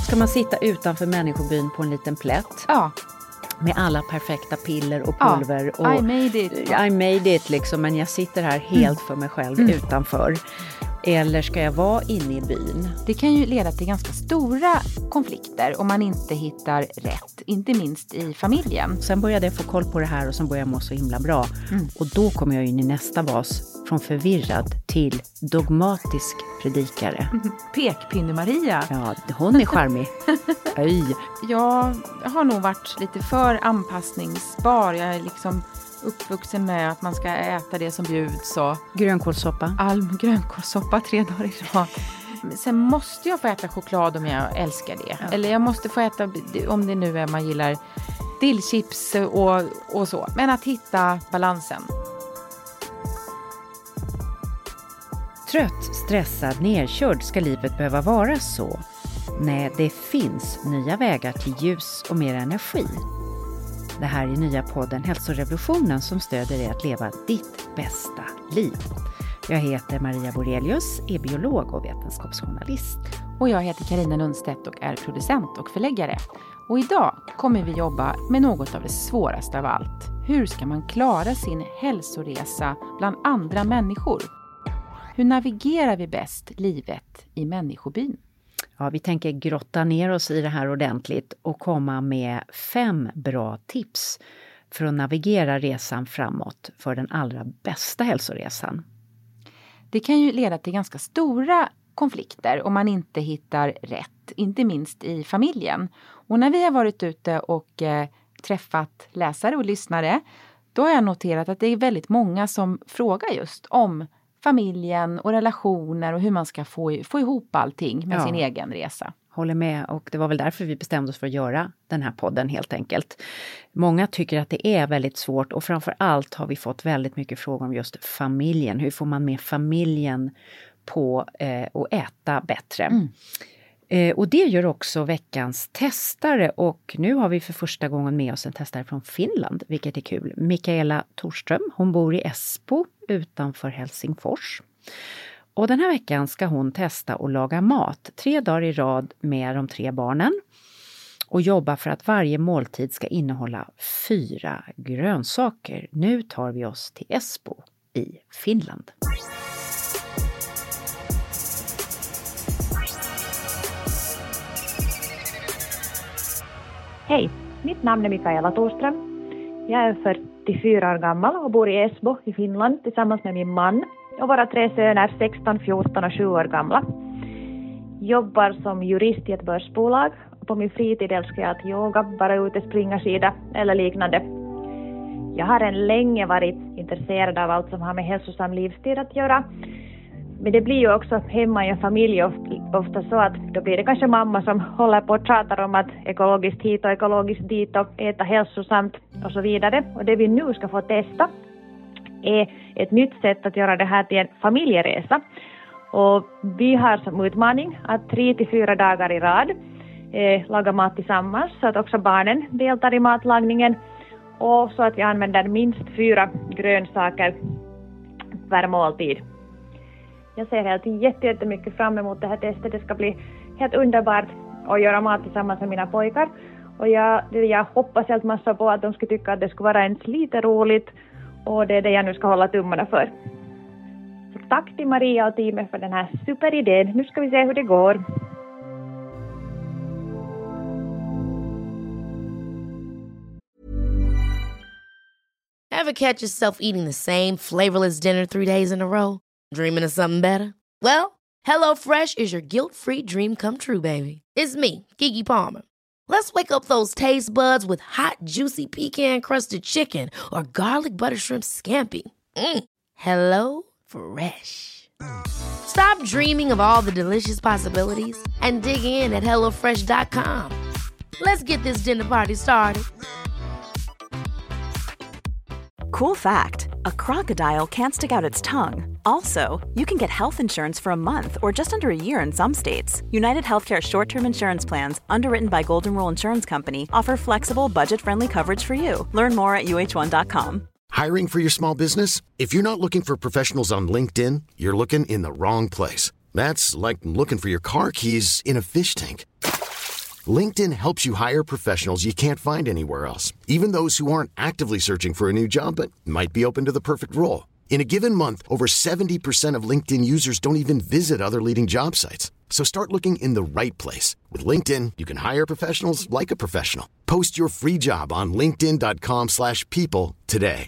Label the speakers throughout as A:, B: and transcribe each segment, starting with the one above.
A: Ska man sitta utanför människobyn på en liten plätt?
B: Ja.
A: Med alla perfekta piller och pulver.
B: Ja,
A: och
B: I made it.
A: I made it liksom, men jag sitter här helt för mig själv utanför. Eller ska jag vara inne i byn?
B: Det kan ju leda till ganska stora konflikter om man inte hittar rätt. Inte minst i familjen.
A: Sen började jag få koll på det här och sen började jag må så himla bra. Och då kommer jag in i nästa bas. Från förvirrad till dogmatisk predikare.
B: Pekpinne-Maria.
A: Ja, hon är charmig. Öj.
B: Jag har nog varit lite för anpassningsbar. Jag är liksom uppvuxen med att man ska äta det som bjuds.
A: Grönkålssoppa.
B: Grönkålssoppa 3 dagar i rad. Sen måste jag få äta choklad om jag älskar det. Ja. Eller jag måste få äta, om det nu är man gillar dillchips och så. Men att hitta balansen.
A: Trött, stressad, nerkörd ska livet behöva vara så? Nej, det finns nya vägar till ljus och mer energi. Det här är nya podden Hälsorevolutionen som stöder dig att leva ditt bästa liv. Jag heter Maria Borelius, är biolog och vetenskapsjournalist.
B: Och jag heter Carina Lundstedt och är producent och förläggare. Och idag kommer vi jobba med något av det svåraste av allt. Hur ska man klara sin hälsoresa bland andra människor? Hur navigerar vi bäst livet i människobyn?
A: Ja, vi tänker grotta ner oss i det här ordentligt och komma med 5 bra tips för att navigera resan framåt för den allra bästa hälsoresan.
B: Det kan ju leda till ganska stora konflikter om man inte hittar rätt, inte minst i familjen. Och när vi har varit ute och träffat läsare och lyssnare, då har jag noterat att det är väldigt många som frågar just om familjen och relationer och hur man ska få ihop allting med sin egen resa.
A: Håller med, och det var väl därför vi bestämde oss för att göra den här podden helt enkelt. Många tycker att det är väldigt svårt och framför allt har vi fått väldigt mycket frågor om just familjen. Hur får man med familjen på att äta bättre? Och det gör också veckans testare, och nu har vi för första gången med oss en testare från Finland, vilket är kul. Mikaela Torström, hon bor i Esbo utanför Helsingfors. Och den här veckan ska hon testa och laga mat 3 dagar i rad med de 3 barnen. Och jobba för att varje måltid ska innehålla 4 grönsaker. Nu tar vi oss till Esbo i Finland.
C: Hej, mitt namn är Mikaela Torström. Jag är 44 år gammal och bor i Esbo i Finland tillsammans med min man och våra 3 söner 16, 14 och 7 år gamla. Jobbar som jurist i ett börsbolag och på min fritid älskar jag att yoga, vara ute, springa skida eller liknande. Jag har länge varit intresserad av allt som har med hälsosam livsstil att göra. Men det blir ju också hemma i en familj ofta så att då blir det kanske mamma som håller på och pratar om att ekologiskt hit och ekologiskt dit och äta hälsosamt och så vidare. Och det vi nu ska få testa är ett nytt sätt att göra det här till en familjeresa. Och vi har som utmaning att 3 till 4 dagar i rad laga mat tillsammans så att också barnen deltar i matlagningen. Och så att vi använder minst 4 grönsaker per måltid. Jag ser helt jättemycket fram emot det här testet. Det ska bli helt underbart att göra mat tillsammans med mina pojkar. Och jag hoppas helt massa på att de ska tycka att det ska vara ens lite roligt. Och det är det jag nu ska hålla tummarna för. Så tack till Maria och teamet för den här superidén. Nu ska vi se hur det går.
D: Ever catch yourself eating the same flavorless dinner 3 days in a row? Dreaming of something better? Well, HelloFresh is your guilt-free dream come true, baby. It's me, Keke Palmer. Let's wake up those taste buds with hot, juicy pecan-crusted chicken or garlic butter shrimp scampi. Hello Fresh. Stop dreaming of all the delicious possibilities and dig in at HelloFresh.com. Let's get this dinner party started.
E: Cool fact, a crocodile can't stick out its tongue. Also, you can get health insurance for a month or just under a year in some states. United Healthcare short-term insurance plans, underwritten by Golden Rule Insurance Company, offer flexible, budget-friendly coverage for you. Learn more at uh1.com.
F: Hiring for your small business? If you're not looking for professionals on LinkedIn, you're looking in the wrong place. That's like looking for your car keys in a fish tank. LinkedIn helps you hire professionals you can't find anywhere else, even those who aren't actively searching for a new job but might be open to the perfect role. In a given month, over 70% of LinkedIn users don't even visit other leading job sites. So start looking in the right place. With LinkedIn, you can hire professionals like a professional. Post your free job on linkedin.com/people today.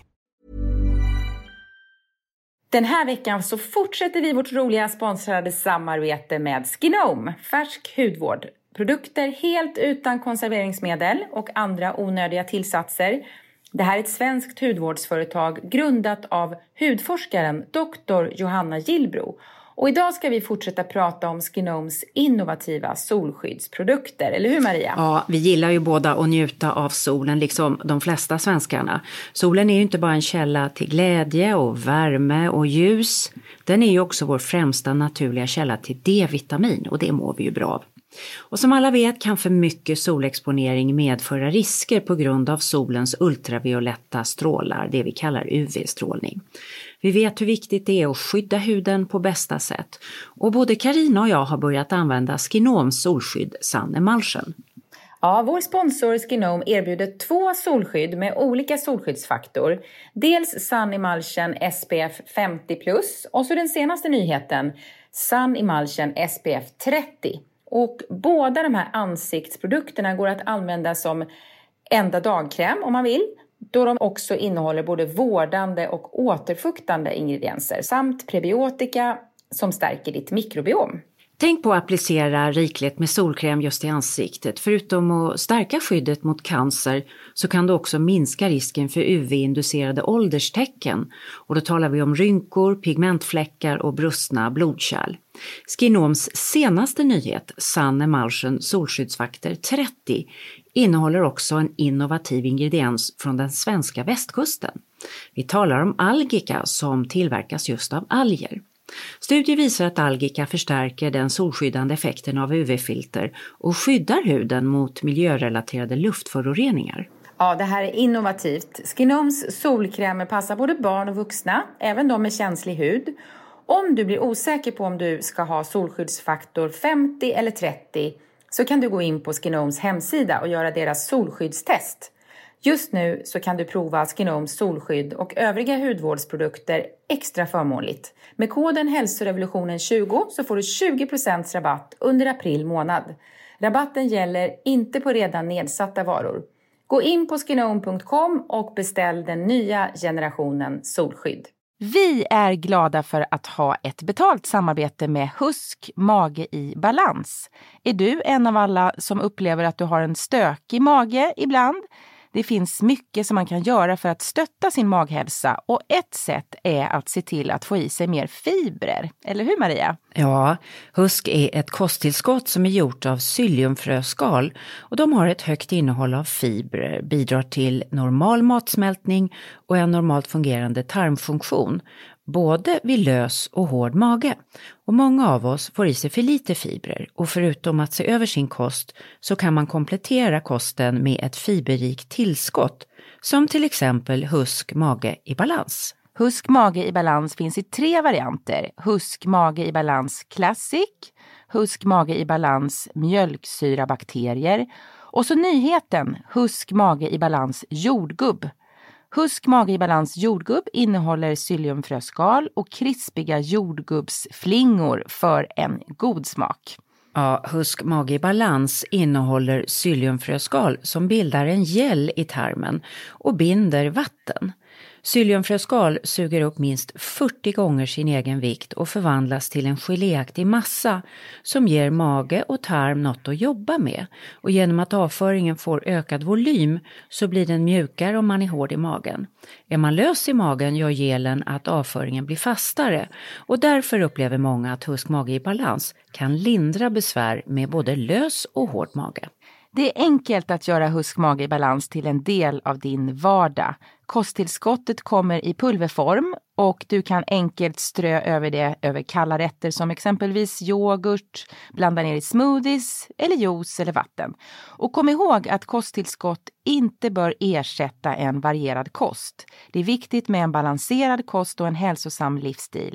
B: Den här veckan så fortsätter vi vårt roliga sponsrade samarbete med Skinome, färsk hudvård. Produkter helt utan konserveringsmedel och andra onödiga tillsatser. Det här är ett svenskt hudvårdsföretag grundat av hudforskaren Dr. Johanna Gillbro. Och idag ska vi fortsätta prata om Skinomes innovativa solskyddsprodukter. Eller hur, Maria?
A: Ja, vi gillar ju båda att njuta av solen, liksom de flesta svenskarna. Solen är ju inte bara en källa till glädje och värme och ljus. Den är ju också vår främsta naturliga källa till D-vitamin, och det mår vi ju bra av. Och som alla vet kan för mycket solexponering medföra risker på grund av solens ultravioletta strålar, det vi kallar UV-strålning. Vi vet hur viktigt det är att skydda huden på bästa sätt. Och både Carina och jag har börjat använda Skinomes solskydd Sun Emulsion.
B: Ja, vår sponsor Skinome erbjuder 2 solskydd med olika solskyddsfaktor. Dels Sun Emulsion SPF 50+, och så den senaste nyheten Sun Emulsion SPF 30. Och båda de här ansiktsprodukterna går att använda som enda dagkräm om man vill, då de också innehåller både vårdande och återfuktande ingredienser samt prebiotika som stärker ditt mikrobiom.
A: Tänk på att applicera rikligt med solkräm just i ansiktet. Förutom att stärka skyddet mot cancer så kan det också minska risken för UV-inducerade ålderstecken. Och då talar vi om rynkor, pigmentfläckar och brustna blodkärl. Skinomes senaste nyhet, Sun Emulsion solskyddsfaktor 30, innehåller också en innovativ ingrediens från den svenska västkusten. Vi talar om algika som tillverkas just av alger. Studier visar att algika förstärker den solskyddande effekten av UV-filter och skyddar huden mot miljörelaterade luftföroreningar.
B: Ja, det här är innovativt. Skinomes solkrämer passar både barn och vuxna, även de med känslig hud. Om du blir osäker på om du ska ha solskyddsfaktor 50 eller 30 så kan du gå in på Skinomes hemsida och göra deras solskyddstest. Just nu så kan du prova Skinomes solskydd och övriga hudvårdsprodukter extra förmånligt. Med koden hälsorevolutionen20 så får du 20% rabatt under april månad. Rabatten gäller inte på redan nedsatta varor. Gå in på skinome.com och beställ den nya generationen solskydd.
G: Vi är glada för att ha ett betalt samarbete med Husk Mage i Balans. Är du en av alla som upplever att du har en stökig mage ibland? Det finns mycket som man kan göra för att stötta sin maghälsa, och ett sätt är att se till att få i sig mer fibrer. Eller hur, Maria?
A: Ja, Husk är ett kosttillskott som är gjort av psylliumfröskal, och de har ett högt innehåll av fibrer, bidrar till normal matsmältning och en normalt fungerande tarmfunktion, både vid lös och hård mage. Och många av oss får i sig för lite fibrer, och förutom att se över sin kost så kan man komplettera kosten med ett fiberrikt tillskott, som till exempel Husk Mage i Balans.
G: Husk Mage i Balans finns i 3 varianter. Husk Mage i Balans Classic, Husk Mage i Balans mjölksyrabakterier och så nyheten Husk Mage i Balans jordgubb. Husk Mage i Balans jordgubb innehåller psylliumfröskal och krispiga jordgubbsflingor för en god smak.
A: Ja, Husk Mage i Balans innehåller psylliumfröskal som bildar en gel i tarmen och binder vatten. Psylliumfröskal suger upp minst 40 gånger sin egen vikt och förvandlas till en geléaktig massa som ger mage och tarm något att jobba med. Och genom att avföringen får ökad volym så blir den mjukare om man är hård i magen. Är man lös i magen gör gelen att avföringen blir fastare, och därför upplever många att Husk Mage i Balans kan lindra besvär med både lös och hård mage.
G: Det är enkelt att göra Husk Mage i Balans till en del av din vardag. Kosttillskottet kommer i pulverform och du kan enkelt strö över det över kalla rätter som exempelvis yoghurt, blanda ner i smoothies eller juice eller vatten. Och kom ihåg att kosttillskott inte bör ersätta en varierad kost. Det är viktigt med en balanserad kost och en hälsosam livsstil.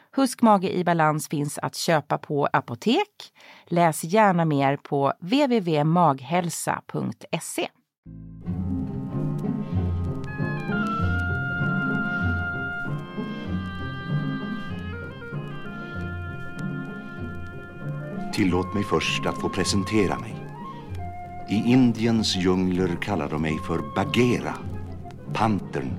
G: Husk mage i balans finns att köpa på apotek. Läs gärna mer på www.maghälsa.se.
H: Tillåt mig först att få presentera mig. I Indiens djungler kallar de mig för Bagheera, pantern.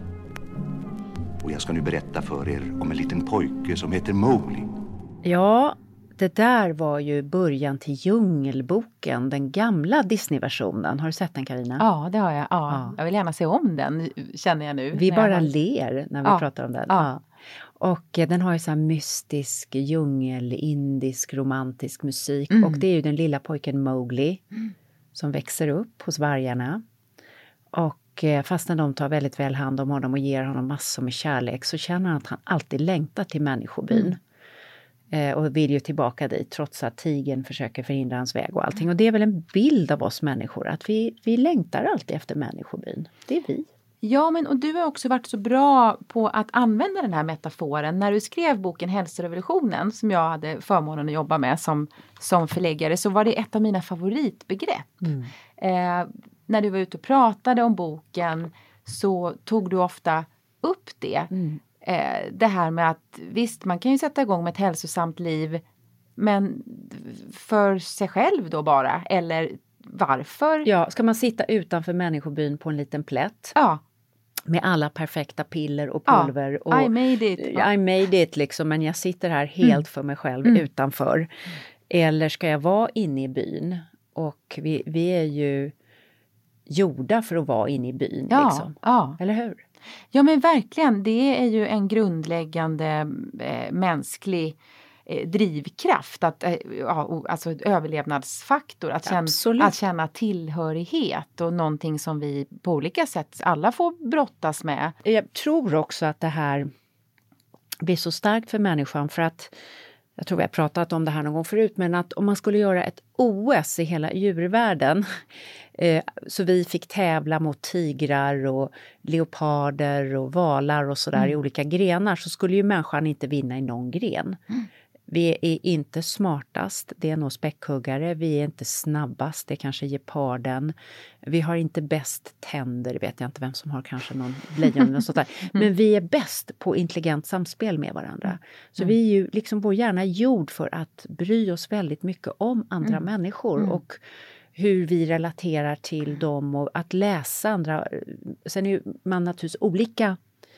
H: Och jag ska nu berätta för er om en liten pojke som heter Mowgli.
A: Ja, det där var ju början till Djungelboken, den gamla Disney-versionen. Har du sett den, Carina?
B: Ja, det har jag. Ja. Jag vill gärna se om den, känner jag nu.
A: Vi bara ler när vi pratar om den. Ja. Och den har ju så här mystisk, djungel, indisk, romantisk musik. Och det är ju den lilla pojken Mowgli som växer upp hos vargarna. Och fastän de tar väldigt väl hand om honom och ger honom massor med kärlek, så känner han att han alltid längtar till människobyn. Och vill ju tillbaka dit trots att tigern försöker förhindra hans väg och allting. Och det är väl en bild av oss människor, att vi längtar alltid efter människobyn. Det är vi.
B: Ja, men och du har också varit så bra på att använda den här metaforen. När du skrev boken Hälsorevolutionen, som jag hade förmånen att jobba med som förläggare, så var det ett av mina favoritbegrepp. När du var ute och pratade om boken så tog du ofta upp det. Det här med att visst, man kan ju sätta igång med ett hälsosamt liv, men för sig själv då bara, eller varför?
A: Ja, ska man sitta utanför människobyn på en liten plätt?
B: Ja.
A: Med alla perfekta piller och pulver.
B: Ja,
A: och
B: I made it.
A: I made it liksom, men jag sitter här helt för mig själv utanför. Eller ska jag vara inne i byn? Och vi är ju gjorda för att vara inne i byn. Liksom. Eller hur?
B: Ja, men verkligen. Det är ju en grundläggande mänsklig drivkraft, alltså överlevnadsfaktor, att känna tillhörighet och någonting som vi på olika sätt alla får brottas med.
A: Jag tror också att det här blir så starkt för människan, för att jag tror vi har pratat om det här någon gång förut, men att om man skulle göra ett OS i hela djurvärlden, så vi fick tävla mot tigrar och leoparder och valar och sådär i olika grenar, så skulle ju människan inte vinna i någon gren. Vi är inte smartast, det är nog späckhuggare. Vi är inte snabbast, det är kanske geparden. Vi har inte bäst tänder, vet jag inte vem som har, kanske någon lejon och sånt där. Men vi är bäst på intelligent samspel med varandra. Så vi är ju liksom vår hjärna gjord för att bry oss väldigt mycket om andra människor. Och hur vi relaterar till dem och att läsa andra. Sen är ju man naturligtvis olika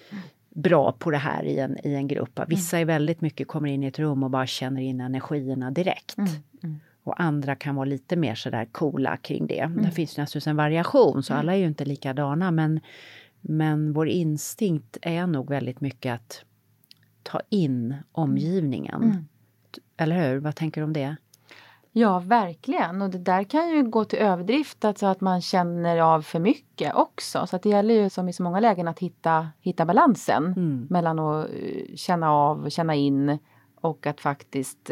A: bra på det här i en grupp. Vissa är väldigt mycket, kommer in i ett rum och bara känner in energierna direkt. Och andra kan vara lite mer sådär coola kring det. Det finns naturligtvis en variation, så alla är ju inte likadana. Men vår instinkt är nog väldigt mycket att ta in omgivningen. Eller hur? Vad tänker du om det?
B: Ja, verkligen. Och det där kan ju gå till överdrift, alltså att man känner av för mycket också. Så att det gäller ju som i så många lägen att hitta balansen mellan att känna av, känna in och att faktiskt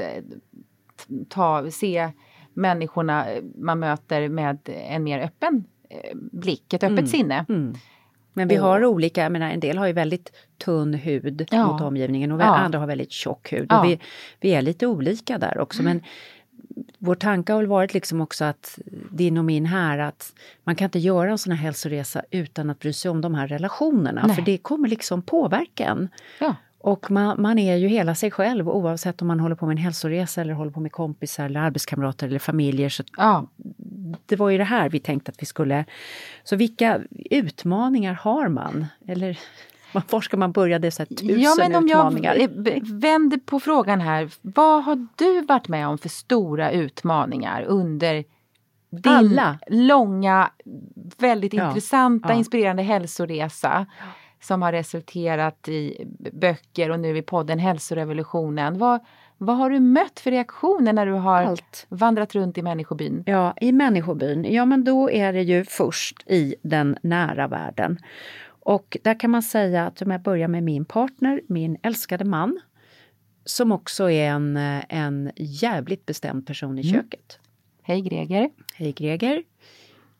B: se människorna man möter med en mer öppen blick, ett öppet sinne.
A: Men vi har olika, jag menar, en del har ju väldigt tunn hud mot omgivningen och andra har väldigt tjock hud. Och vi är lite olika där också, men vår tanke har väl varit liksom också att din och min här, att man kan inte göra en sån här hälsoresa utan att bry sig om de här relationerna. Nej. För det kommer liksom påverka en. Ja. Och man är ju hela sig själv, oavsett om man håller på med en hälsoresa eller håller på med kompisar eller arbetskamrater eller familjer. Så det var ju det här vi tänkte att vi skulle. Så vilka utmaningar har man? Eller var ska man börja dessa 1000 utmaningar?
B: Jag vänder på frågan här. Vad har du varit med om för stora utmaningar under din långa, väldigt intressanta, inspirerande hälsoresa som har resulterat i böcker och nu i podden Hälsorevolutionen? Vad har du mött för reaktioner när du har vandrat runt i människobyn?
A: Ja, i människobyn. Ja, men då är det ju först i den nära världen. Och där kan man säga att om jag börjar med min partner, min älskade man, som också är en jävligt bestämd person i köket.
B: Hej Greger.
A: Hej Greger.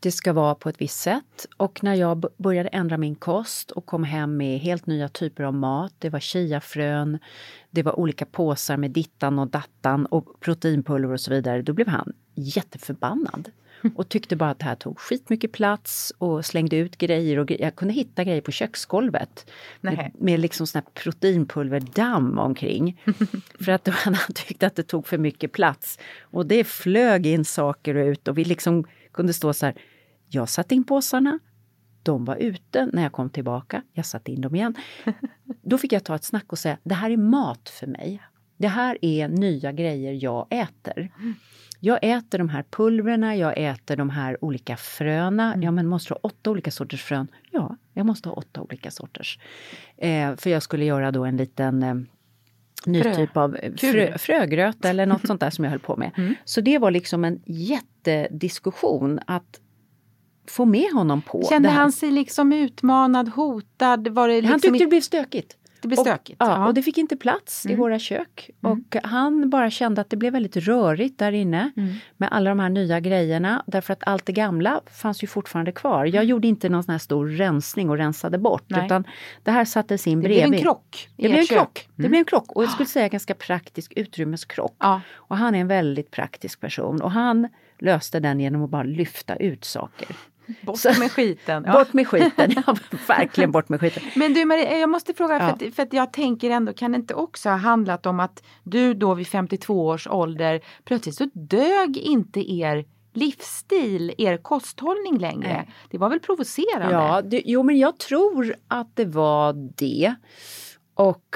A: Det ska vara på ett visst sätt. Och när jag började ändra min kost och kom hem med helt nya typer av mat. Det var chiafrön, det var olika påsar med dittan och dattan och proteinpulver och så vidare. Då blev han jätteförbannad. Och tyckte bara att det här tog skitmycket plats och slängde ut grejer. Och jag kunde hitta grejer på köksgolvet. Med liksom sån här proteinpulverdamm omkring. För att han tyckte att det tog för mycket plats. Och det flög in saker ut och vi liksom kunde stå så här. Jag satte in påsarna. De var ute när jag kom tillbaka. Jag satte in dem igen. Då fick jag ta ett snack och säga, det här är mat för mig. Det här är nya grejer jag äter. Jag äter de här pulverna, jag äter de här olika fröna. Ja, men måste du ha 8 olika sorters frön? Ja, jag måste ha 8 olika sorters. För jag skulle göra då en liten ny typ av frögröt eller något sånt där som jag höll på med. Så det var liksom en jättediskussion att få med honom på.
B: Kände han sig liksom utmanad, hotad? Var det liksom
A: han tyckte det blev stökigt.
B: Det blev stökigt.
A: Och det fick inte plats i våra kök. Och han bara kände att det blev väldigt rörigt där inne. Med alla de här nya grejerna. Därför att allt det gamla fanns ju fortfarande kvar. Jag gjorde inte någon sån här stor rensning och rensade bort. Nej. Utan det här sattes in bredvid.
B: Det blev en krock.
A: Det blev en krock. Och jag skulle säga ganska praktisk utrymmeskrock. Och han är en väldigt praktisk person. Och han löste den genom att bara lyfta ut saker.
B: Bort med skiten.
A: Bort med skiten, ja, verkligen bort med skiten.
B: Men du Marie, jag måste fråga, för att jag tänker ändå, kan det inte också ha handlat om att du då vid 52 års ålder, plötsligt så dög inte er livsstil, er kosthållning längre? Nej. Det var väl provocerande?
A: Ja, men jag tror att det var det. Och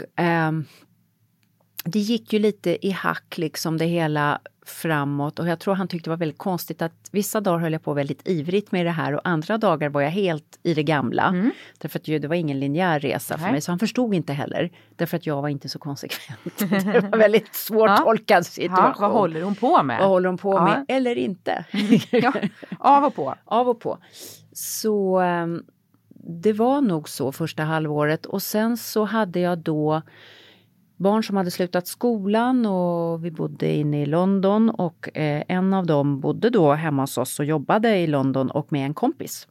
A: det gick ju lite i hack liksom det hela framåt och jag tror han tyckte det var väldigt konstigt att vissa dagar höll jag på väldigt ivrigt med det här och andra dagar var jag helt i det gamla. Därför att det var ingen linjär resa för mig så han förstod inte heller. Därför att jag var inte så konsekvent. Det var väldigt svårt tolkad situation.
B: Vad håller hon på med?
A: Vad håller hon på med? Eller inte.
B: Av och på.
A: Av och på. Så det var nog så första halvåret och sen så hade jag då barn som hade slutat skolan och vi bodde inne i London och en av dem bodde då hemma hos oss och jobbade i London och med en kompis.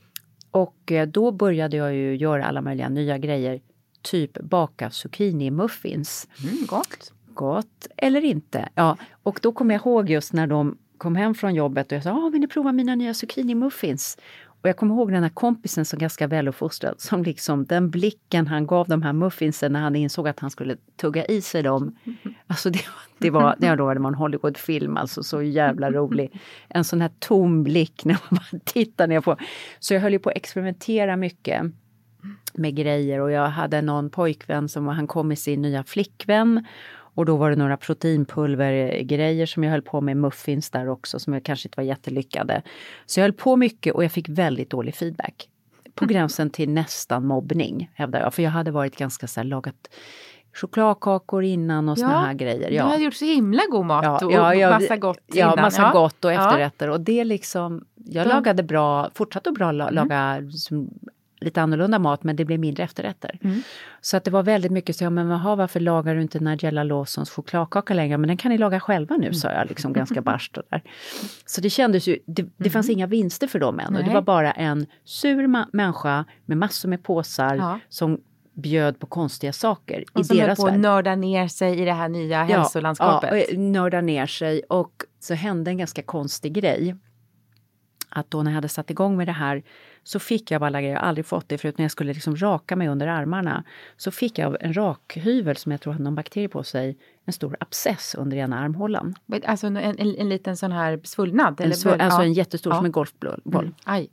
A: Och då började jag ju göra alla möjliga nya grejer, typ baka zucchini-muffins. Gott eller inte. Ja, och då kom jag ihåg just när de kom hem från jobbet och jag sa, vill ni prova mina nya zucchini-muffins? Och jag kommer ihåg den här kompisen som ganska väluppfostrad som liksom den blicken han gav de här muffinsen när han insåg att han skulle tugga i sig dem. Alltså det var en Hollywoodfilm, alltså så jävla rolig. En sån här tom blick när man bara tittar ner på. Så jag höll ju på att experimentera mycket med grejer och jag hade någon pojkvän som han kom med sin nya flickvän. Och då var det några proteinpulvergrejer som jag höll på med, muffins där också som jag kanske inte var jättelyckade. Så jag höll på mycket och jag fick väldigt dålig feedback. På gränsen till nästan mobbning hävdar jag. För jag hade varit ganska så här, lagat chokladkakor innan och såna här grejer.
B: Ja. Du hade gjort så himla god mat och massa gott innan.
A: Ja, massa gott och efterrätter. Och det liksom, jag lagade bra, fortsatte bra laga lite annorlunda mat men det blev mindre efterrätter. Så att det var väldigt mycket så, men varför lagar du inte Nigella Lawsons chokladkaka längre? Men den kan ni laga själva nu, sa jag liksom ganska barskt där. Så det kändes ju, det fanns inga vinster för dem än. Och det var bara en sur människa med massor med påsar som bjöd på konstiga saker
B: och
A: i deras värld. Och som
B: höll på att nörda ner sig i det här nya hälsolandskapet.
A: Ja, nörda ner sig och så hände en ganska konstig grej. Att då när jag hade satt igång med det här så fick jag alla grejer, jag har aldrig fått det förut, när jag skulle liksom raka mig under armarna. Så fick jag en rakhyvel som jag tror hade någon bakterie på sig, en stor abscess under ena armhålan.
B: Alltså en liten sån här svullnad?
A: Alltså en jättestor som en golfboll.
B: Aj.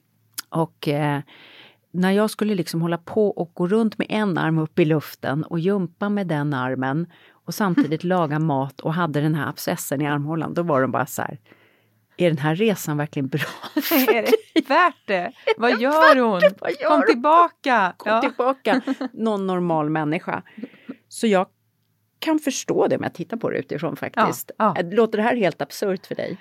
A: Och när jag skulle liksom hålla på och gå runt med en arm upp i luften och jumpa med den armen och samtidigt laga mat och hade den här abscessen i armhålan, då var de bara så här: är den här resan verkligen bra?
B: Är det värt det? Vad gör hon? Kom tillbaka!
A: Kom tillbaka. Någon normal människa. Så jag kan förstå det med att titta på det utifrån faktiskt. Låter det här helt absurt för dig?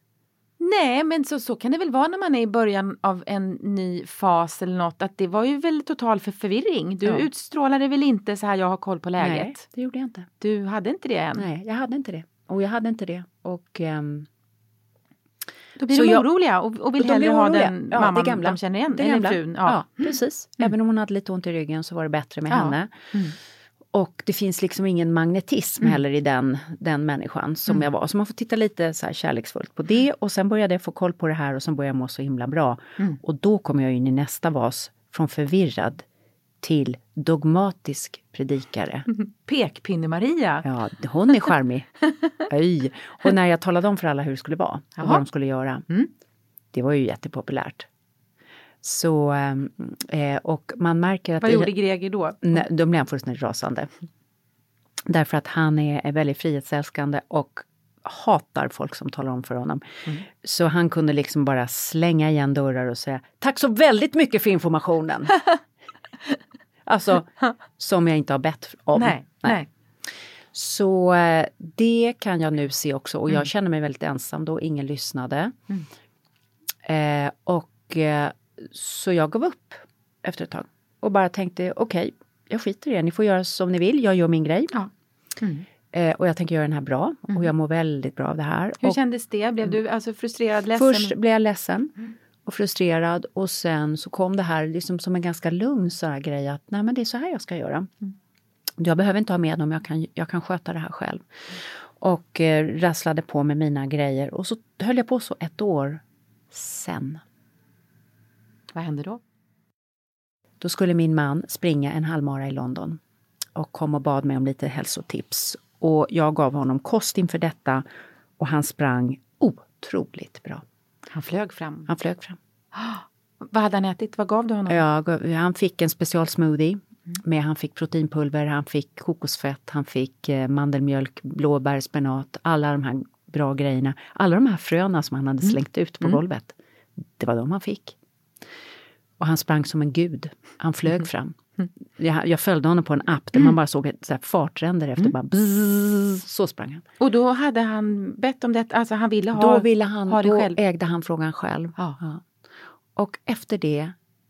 B: Nej, men så kan det väl vara när man är i början av en ny fas eller något. Att det var ju väl total förvirring. Du utstrålade väl inte så här, jag har koll på läget?
A: Nej, det gjorde jag inte.
B: Du hade inte det än?
A: Nej, jag hade inte det. Och jag hade inte det. Och
B: Då blir de oroliga och vill hellre ha den mamman
A: gamla,
B: de känner igen.
A: Det gamla.
B: Eller frun.
A: Ja, precis. Även om hon hade lite ont i ryggen så var det bättre med henne. Och det finns liksom ingen magnetism heller i den människan som jag var. Så man får titta lite så här kärleksfullt på det. Och sen började jag få koll på det här och sen började jag må så himla bra. Och då kom jag in i nästa vas från förvirrad till dogmatisk predikare.
B: Pekpinne-Maria.
A: Ja, hon är charmig. Öj. Och när jag talade om för alla hur det skulle vara och vad de skulle göra. Det var ju jättepopulärt. Så, och man märker att...
B: Vad gjorde Greger då?
A: Nej, då blev han fullständigt rasande. Därför att han är väldigt frihetsälskande och hatar folk som talar om för honom. Så han kunde liksom bara slänga igen dörrar och säga tack så väldigt mycket för informationen. Alltså, som jag inte har bett om.
B: Nej.
A: Så det kan jag nu se också. Och jag känner mig väldigt ensam då ingen lyssnade. Så jag gav upp efter ett tag. Och bara tänkte, okej, jag skiter i det. Ni får göra som ni vill. Jag gör min grej.
B: Ja.
A: Och jag tänker göra den här bra. Och jag mår väldigt bra av det här.
B: Hur kändes det? Blev du alltså frustrerad, ledsen?
A: Först blev jag ledsen och frustrerad. Och sen så kom det här liksom som en ganska lugn så här grej. Att nej, men det är så här jag ska göra. Jag behöver inte ha med dem. Jag kan sköta det här själv. Och rasslade på med mina grejer. Och så höll jag på så ett år sen.
B: Vad hände då?
A: Då skulle min man springa en halvmara i London. Och kom och bad mig om lite hälsotips. Och jag gav honom kost inför detta. Och han sprang otroligt bra.
B: Han flög fram. Vad hade han ätit? Vad gav du honom?
A: Ja, han fick en specialsmoothie. Han fick proteinpulver, han fick kokosfett, han fick mandelmjölk, blåbär, spenat. Alla de här bra grejerna. Alla de här fröna som han hade slängt ut på golvet. Det var de han fick. Och han sprang som en gud. Han flög fram. Jag följde honom på en app där man bara såg ett så här fartränder efter. Bara bzzz, så sprang han.
B: Och då hade han bett om det. Alltså han ville ha,
A: då ville han,
B: ha det
A: då
B: själv.
A: Ägde han frågan själv. Ja. Och efter det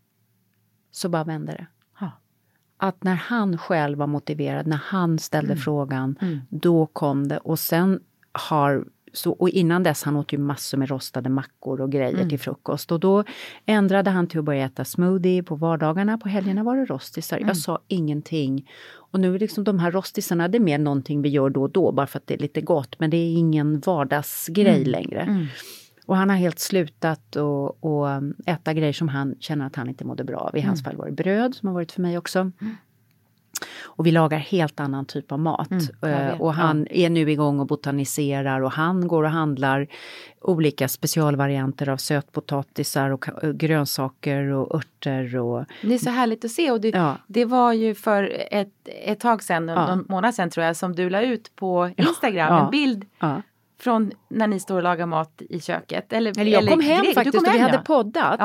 A: så bara vände det. Att när han själv var motiverad, när han ställde frågan, då kom det. Och sen och innan dess han åt ju massor med rostade mackor och grejer till frukost. Och då ändrade han till att börja äta smoothie på vardagarna. På helgerna var det rostisar. Jag sa ingenting. Och nu är liksom de här rostisarna, det är mer någonting vi gör då och då. Bara för att det är lite gott. Men det är ingen vardagsgrej längre. Och han har helt slutat och äta grejer som han känner att han inte mådde bra av. I hans fall var det bröd som har varit för mig också. Och vi lagar helt annan typ av mat. Och han är nu igång och botaniserar. Och han går och handlar olika specialvarianter av sötpotatisar och grönsaker och örter. Och
B: det är så härligt att se. Och det var ju för ett tag sedan, någon månad sedan tror jag, som du la ut på Instagram en bild. Från när ni står och lagar mat i köket. Eller
A: jag kom hem faktiskt och vi hade poddat.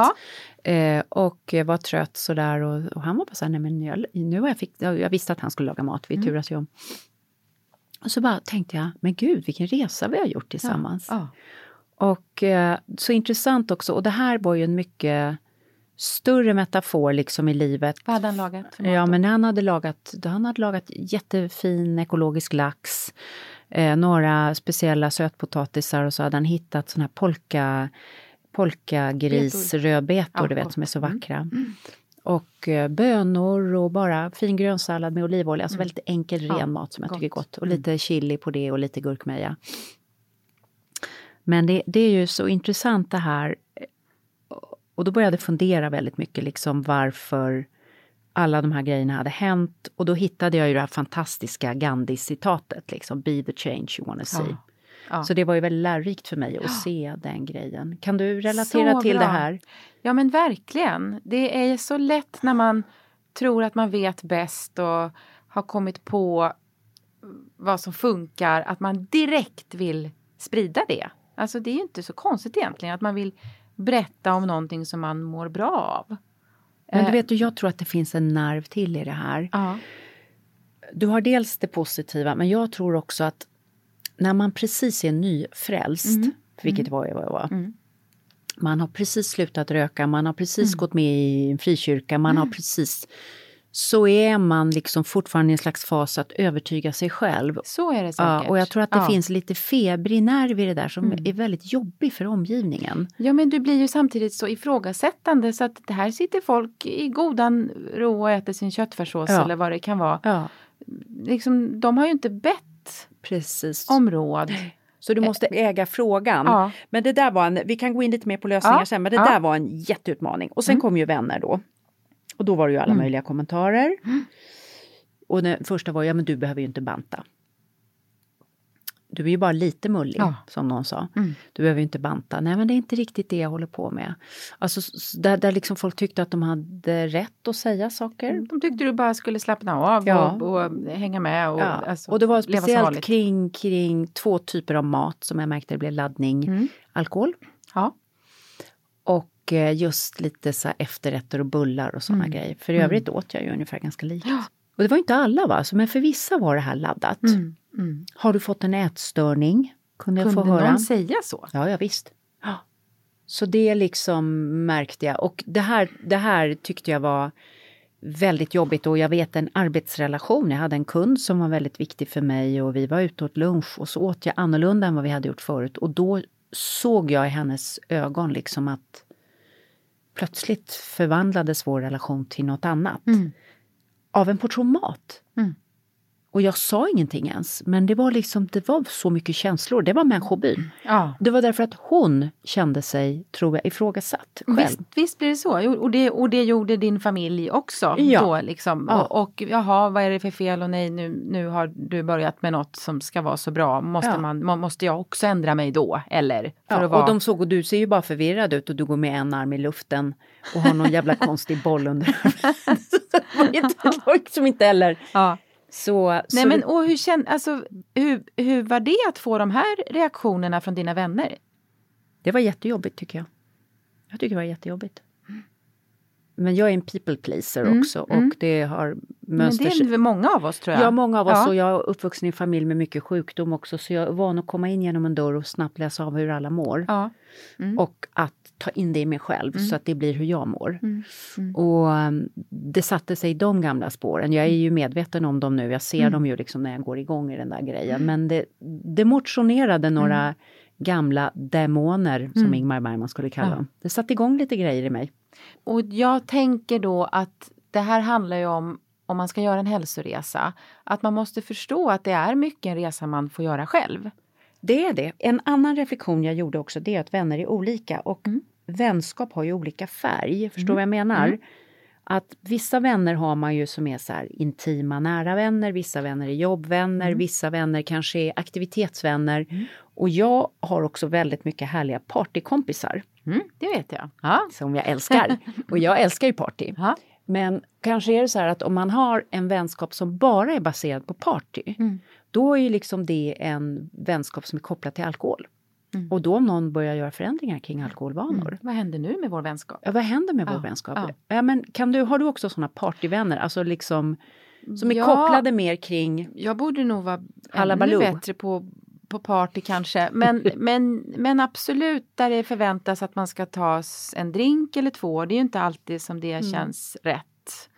A: Och var trött sådär. Och han var bara såhär, nej men jag visste att han skulle laga mat. Vi turas ju om. Och så bara tänkte jag, men gud vilken resa vi har gjort tillsammans. Och så intressant också. Och det här var ju en mycket större metafor liksom i livet.
B: Vad hade han lagat för mat?
A: Ja, men han hade lagat jättefin ekologisk lax. Några speciella sötpotatisar och så hade han hittat såna här polkagrisrödbetor, du vet, som är så vackra. Och bönor och bara fin grönsallad med olivolja. Alltså väldigt enkel ren mat som jag tycker är gott. Och lite chili på det och lite gurkmeja. Men det är ju så intressant det här. Och då började jag fundera väldigt mycket liksom varför alla de här grejerna hade hänt. Och då hittade jag ju det här fantastiska Gandhi-citatet. Liksom, be the change you wanna see. Så det var ju väldigt lärorikt för mig att se den grejen. Kan du relatera
B: så
A: till
B: bra.
A: det här?
B: Ja men verkligen. Det är så lätt när man tror att man vet bäst och har kommit på vad som funkar. Att man direkt vill sprida det. Alltså det är ju inte så konstigt egentligen att man vill berätta om någonting som man mår bra av.
A: Men du vet, jag tror att det finns en nerv till i det här. Du har dels det positiva, men jag tror också att när man precis är nyfrälst, vilket var jag var. Man har precis slutat röka, man har precis gått med i en frikyrka, man har precis så är man liksom fortfarande i en slags fas att övertyga sig själv.
B: Så är det säkert.
A: Ja, och jag tror att det finns lite febrig nerv i det där som är väldigt jobbig för omgivningen.
B: Ja, men du blir ju samtidigt så ifrågasättande så att det här sitter folk i godan ro och äter sin köttfärssås eller vad det kan vara.
A: Ja.
B: Liksom, de har ju inte bett om råd.
A: Så du måste äga frågan. Ja. Men det där var vi kan gå in lite mer på lösningar sen, men det där var en jätteutmaning. Och sen kom ju vänner då. Och då var det ju alla möjliga kommentarer. Och den första var, men du behöver ju inte banta. Du är ju bara lite mullig, som någon sa. Du behöver ju inte banta. Nej, men det är inte riktigt det jag håller på med. Alltså, där liksom folk tyckte att de hade rätt att säga saker.
B: De tyckte du bara skulle slappna av och hänga med. Och, alltså,
A: och det var speciellt kring 2 typer av mat som jag märkte det blev laddning. Alkohol.
B: Ja.
A: Och just lite så här efterrätter och bullar och sådana grejer. För i övrigt åt jag ju ungefär ganska likt. Ja. Och det var inte alla men för vissa var det här laddat. Har du fått en ätstörning? Kunde jag få höra?
B: Kunde någon säga så?
A: Ja, visst. Ja. Så det liksom märkte jag. Och det här tyckte jag var väldigt jobbigt. Och jag vet en arbetsrelation. Jag hade en kund som var väldigt viktig för mig. Och vi var ute åt lunch. Och så åt jag annorlunda än vad vi hade gjort förut. Och då såg jag i hennes ögon liksom att plötsligt förvandlades vår relation till något annat. Av en portion mat. Och jag sa ingenting ens. Men det var så mycket känslor. Det var människobyn. Ja. Det var därför att hon kände sig, tror jag, ifrågasatt själv.
B: Visst blir det så. Och det gjorde din familj också.
A: Ja.
B: Då, liksom. Ja. Och jaha, vad är det för fel? Och nej, nu har du börjat med något som ska vara så bra. Måste jag också ändra mig då? Eller?
A: Och de såg, och du ser ju bara förvirrad ut. Och du går med en arm i luften. Och har någon jävla konstig boll under. Det var liksom inte heller...
B: Ja.
A: Nej,
B: men och hur var det att få de här reaktionerna från dina vänner?
A: Det var jättejobbigt tycker jag. Jag tycker det var jättejobbigt. Men jag är en people pleaser också och det har mönster.
B: Men det är många av oss tror jag.
A: Ja, många av oss och jag är uppvuxen i en familj med mycket sjukdom också så jag är van att komma in genom en dörr och snabbt läsa av hur alla mår. Ja. Och att ta in det i mig själv så att det blir hur jag mår. Och det satte sig i de gamla spåren. Jag är ju medveten om dem nu. Jag ser dem ju liksom när jag går igång i den där grejen. Men det motionerade några gamla demoner som Ingmar Bergman skulle kalla dem. Det satte igång lite grejer i mig.
B: Och jag tänker då att det här handlar ju om man ska göra en hälsoresa. Att man måste förstå att det är mycket en resa man får göra själv.
A: Det är det. En annan reflektion jag gjorde också det är att vänner är olika. Och vänskap har ju olika färg. Förstår vad jag menar? Att vissa vänner har man ju som är så här intima nära vänner. Vissa vänner är jobbvänner. Vissa vänner kanske är aktivitetsvänner. Och jag har också väldigt mycket härliga partykompisar.
B: Det vet jag. Ja.
A: Som jag älskar. Och jag älskar ju party. Ja. Men kanske är det så här att om man har en vänskap som bara är baserad på party. Då är ju liksom det en vänskap som är kopplad till alkohol. Och då om någon börjar göra förändringar kring alkoholvanor.
B: Vad händer nu med vår vänskap?
A: Ja, vad händer med vår vänskap? Ja, men har du också sådana partyvänner? Alltså liksom som är kopplade mer kring...
B: Jag borde nog vara ännu bättre på party kanske. Men absolut där det förväntas att man ska ta en drink eller 2. Det är ju inte alltid som det känns rätt.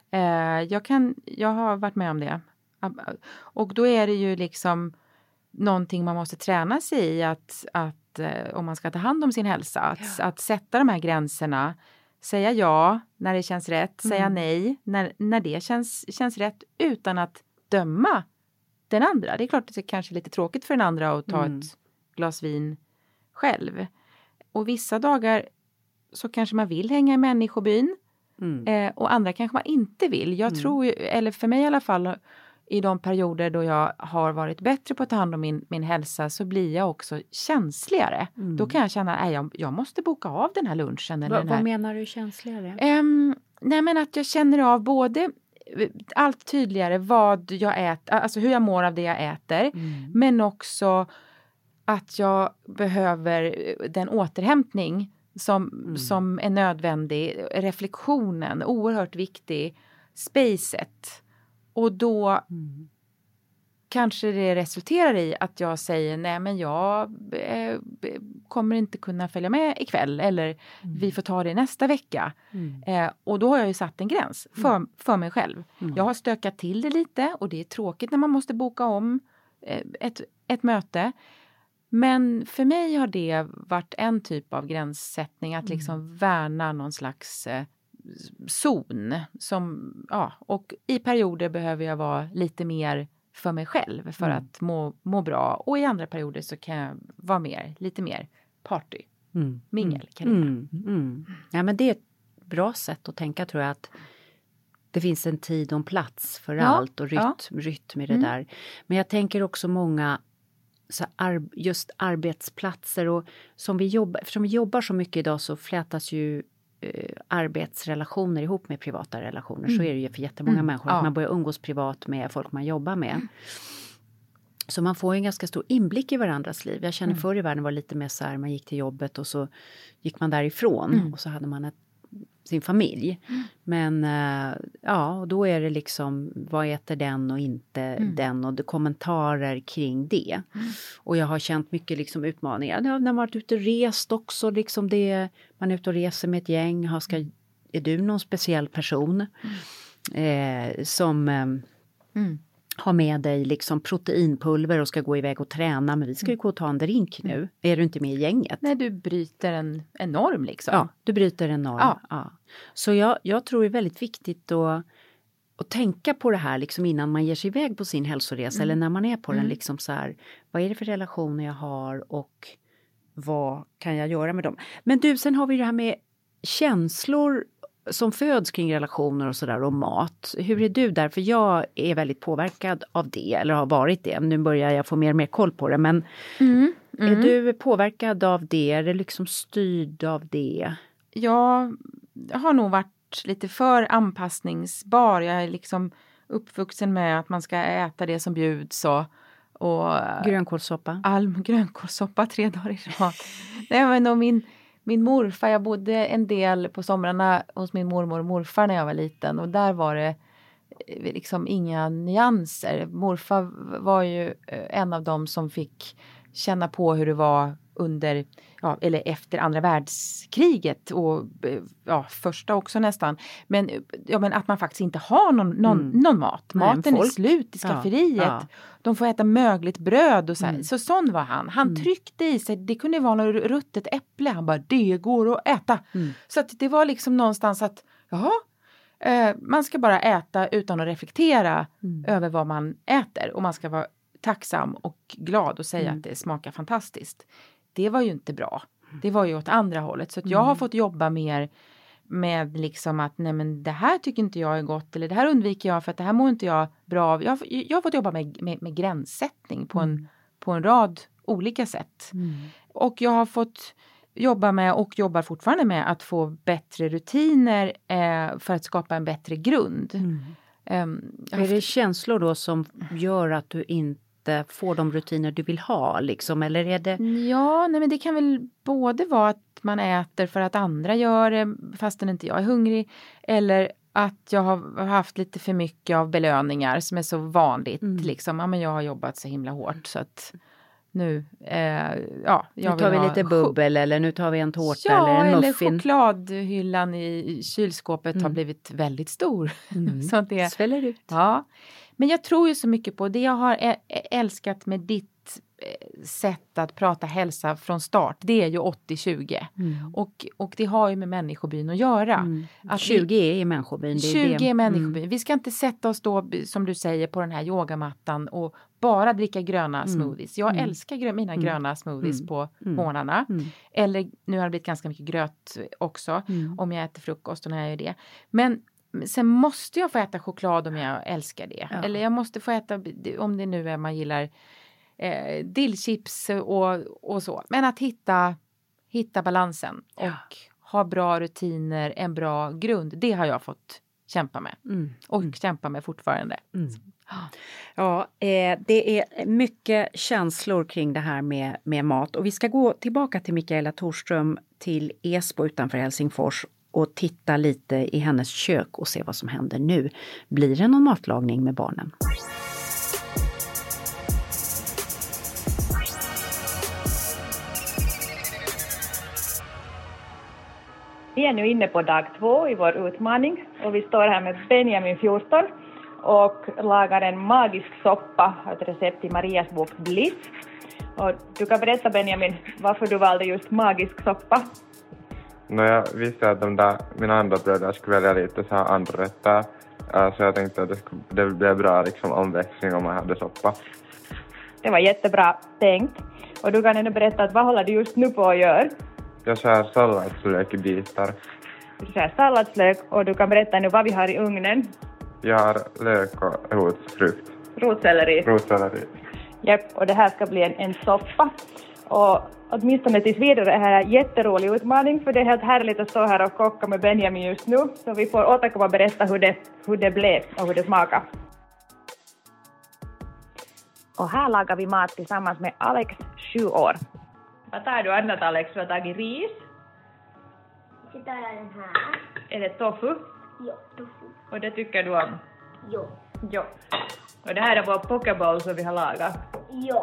B: Jag har varit med om det. Och då är det ju liksom någonting man måste träna sig i att om man ska ta hand om sin hälsa. Att sätta de här gränserna. Säga ja när det känns rätt. Säga nej när det känns rätt utan att döma den andra. Det är klart att det kanske är lite tråkigt för den andra att ta ett glas vin själv. Och vissa dagar så kanske man vill hänga i människobyn. Och andra kanske man inte vill. Jag tror, eller för mig i alla fall, i de perioder då jag har varit bättre på att ta hand om min hälsa så blir jag också känsligare. Då kan jag känna att jag måste boka av den här lunchen. Eller
A: vad menar du känsligare?
B: Nej men att jag känner av både allt tydligare vad jag äter, alltså hur jag mår av det jag äter. Men också att jag behöver den återhämtning som är nödvändig. Reflektionen, oerhört viktig. Spacet. Och då kanske det resulterar i att jag säger nej men jag kommer inte kunna följa med ikväll eller vi får ta det nästa vecka. Och då har jag ju satt en gräns för mig själv. Jag har stökat till det lite och det är tråkigt när man måste boka om ett möte. Men för mig har det varit en typ av gränssättning att liksom värna någon slags zon. Och i perioder behöver jag vara lite mer för mig själv för att må bra. Och i andra perioder så kan jag vara lite mer party. Mingel.
A: Ja, men det är ett bra sätt att tänka, tror jag, att det finns en tid och en plats för allt och rytm i det där. Men jag tänker också många just arbetsplatser och eftersom vi jobbar så mycket idag så flätas ju arbetsrelationer ihop med privata relationer. Så är det ju för jättemånga människor att man börjar umgås privat med folk man jobbar med. Så man får en ganska stor inblick i varandras liv. Jag känner förr i världen var lite mer så här, man gick till jobbet och så gick man därifrån och så hade man sin familj. Men och då är det liksom, vad äter den och inte den och kommentarer kring det. Och jag har känt mycket liksom utmaningar. När man varit ute och rest också, liksom man är ute och reser med ett gäng. Är du någon speciell person som har med dig liksom proteinpulver och ska gå iväg och träna, men vi ska ju gå och ta en drink nu. Är du inte med i gänget?
B: Nej, du bryter en norm liksom.
A: Ja, du bryter en norm. Ja. Så jag tror det är väldigt viktigt att tänka på det här liksom innan man ger sig iväg på sin hälsoresa eller när man är på den liksom så här, vad är det för relationer jag har och vad kan jag göra med dem? Men du, sen har vi det här med känslor som föds kring relationer och sådär och mat. Hur är du där? För jag är väldigt påverkad av det, eller har varit det. Nu börjar jag få mer och mer koll på det, men är du påverkad av det? Är det liksom styrd av det?
B: Jag har nog varit lite för anpassningsbar. Jag är liksom uppvuxen med att man ska äta det som bjuds och
A: grönkålssoppa.
B: Grönkålssoppa 3 dagar i rad. Nej, men och min morfar, jag bodde en del på somrarna hos min mormor och morfar när jag var liten. Och där var det liksom inga nyanser. Morfar var ju en av dem som fick känna på hur det var under, eller efter andra världskriget. Och första också nästan. Men att man faktiskt inte har någon mat. Maten är slut i skafferiet. Ja. De får äta mögligt bröd och så här. Så sån var han. Han tryckte i sig, det kunde vara något ruttet äpple. Han bara, det går att äta. Så att det var liksom någonstans att, man ska bara äta utan att reflektera över vad man äter. Och man ska vara tacksam och glad och säga att det smakar fantastiskt. Det var ju inte bra. Det var ju åt andra hållet. Så att jag har fått jobba mer med liksom att nej men det här tycker inte jag är gott. Eller det här undviker jag för att det här mår inte jag bra av. Jag har fått jobba med gränssättning på en rad olika sätt. Och jag har fått jobba med och jobbar fortfarande med att få bättre rutiner för att skapa en bättre grund.
A: Är det känslor då som gör att du inte får de rutiner du vill ha liksom, eller är det?
B: Ja, nej men det kan väl både vara att man äter för att andra gör det fastän inte jag är hungrig, eller att jag har haft lite för mycket av belöningar som är så vanligt liksom. Men jag har jobbat så himla hårt så att nu
A: nu tar vi lite bubbel eller nu tar vi en tårta eller en muffin.
B: Eller chokladhyllan i kylskåpet har blivit väldigt stor. Så att det
A: sväller ut.
B: Ja. Men jag tror ju så mycket på det jag har älskat med ditt sätt att prata hälsa från start. Det är ju 80-20. Och det har ju med människobyn att göra. Att
A: 20 är i människobyn.
B: 20 är människobyn. Vi ska inte sätta oss då, som du säger, på den här yogamattan och bara dricka gröna smoothies. Jag älskar mina gröna smoothies på morgnarna. Eller nu har det blivit ganska mycket gröt också. Om jag äter frukost och när jag gör det. Men sen måste jag få äta choklad om jag älskar det. Ja. Eller jag måste få äta, om det nu är man gillar dillchips och så. Men att hitta balansen och ha bra rutiner, en bra grund. Det har jag fått kämpa med. Och kämpa med fortfarande.
A: Ja, det är mycket känslor kring det här med mat. Och vi ska gå tillbaka till Mikaela Thorström till Esbo utanför Helsingfors och titta lite i hennes kök och se vad som händer nu. Blir det någon matlagning med barnen?
C: Vi är nu inne på dag 2 i vår utmaning och vi står här med Benjamin 14 och lagar en magisk soppa, ett recept i Marias bok Bliss. Och du kan berätta, Benjamin, varför du valde just magisk soppa.
I: Jag visste att mina andra bröder skulle välja lite så här andra rätter. Så jag tänkte att det blev bra liksom omväxling om man hade soppa.
C: Det var jättebra tänkt. Och du kan ändå berätta att vad håller du just nu på att göra?
I: Jag skär salladslök i bitar.
C: Du skär salladslök och du kan berätta nu vad vi har i ugnen.
I: Jag har lök och rotfrukt.
C: Rotselleri. Japp, och det här ska bli en soppa. Och åtminstone tills vidare är det här en jätterolig utmaning, för det är helt härligt att stå här och kocka med Benjamin just nu. Så vi får återkomma och berätta hur det blev och hur det smakar. Och här lagar vi mat tillsammans med Alex, 7 år. Vad tar du annat, Alex? Du har tagit ris.
J: Så tar jag den här.
C: Är det tofu?
J: Jo, tofu.
C: Och det tycker du om?
J: Jo.
C: Och det här är vår pokeball som vi har lagat?
J: Jo.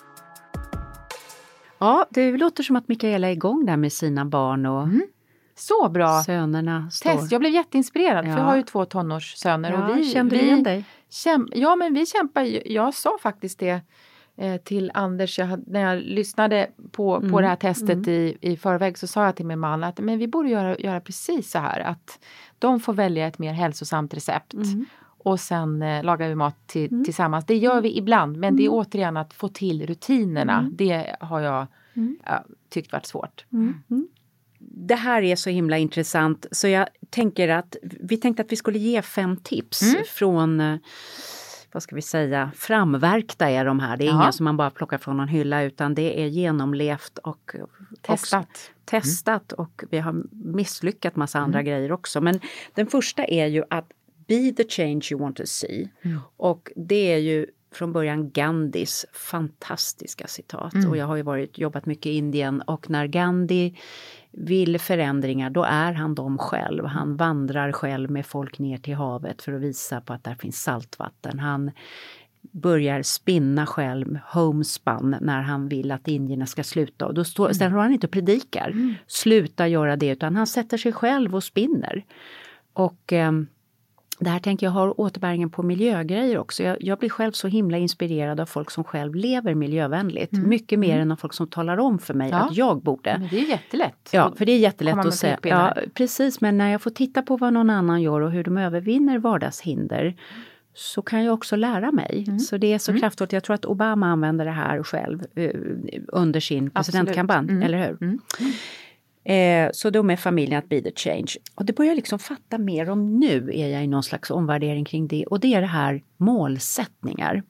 A: Ja, det låter som att Mikaela är igång där med sina barn och
G: Så bra.
A: sönerna står.
G: Test, jag blev jätteinspirerad för
A: Ja.
G: jag har ju 2 tonårssöner.
A: Ja,
G: Och vi
A: kände du igen dig?
G: Ja, men vi kämpar. Jag sa faktiskt det till Anders när jag lyssnade på det här testet i förväg, så sa jag till min man att men vi borde göra precis så här, att de får välja ett mer hälsosamt recept och sen lagar vi mat tillsammans. Det gör vi ibland, men det är återigen att få till rutinerna. Det har jag tyckt varit svårt.
A: Det här är så himla intressant, så jag tänker att vi tänkte att vi skulle ge 5 tips från, vad ska vi säga, framverkta är de här. Det är inga som man bara plockar från någon hylla, utan det är genomlevt och testat och vi har misslyckat massa andra grejer också. Men den första är ju att be the change you want to see. Och det är ju från början Gandhis fantastiska citat. Och jag har ju jobbat mycket i Indien, och när Gandhi vill förändringar, då är han dem själv. Han vandrar själv med folk ner till havet för att visa på att där finns saltvatten. Han börjar spinna själv, homespun, när han vill att indierna ska sluta. Och då ställer han inte och predikar. Sluta göra det, utan han sätter sig själv och spinner. Och det här tänker jag har återbäringen på miljögrejer också. Jag blir själv så himla inspirerad av folk som själv lever miljövänligt. Mycket mer än av folk som talar om för mig att jag borde.
G: Men det är jättelätt.
A: Ja, för det är jättelätt att säga. Ja, precis, men när jag får titta på vad någon annan gör och hur de övervinner vardagshinder, så kan jag också lära mig. Så det är så kraftfullt. Jag tror att Obama använder det här själv under sin presidentkampanj, eller hur? Så då med familjen att be the change. Och det börjar liksom fatta mer om nu, är jag i någon slags omvärdering kring det. Och det är det här målsättningar.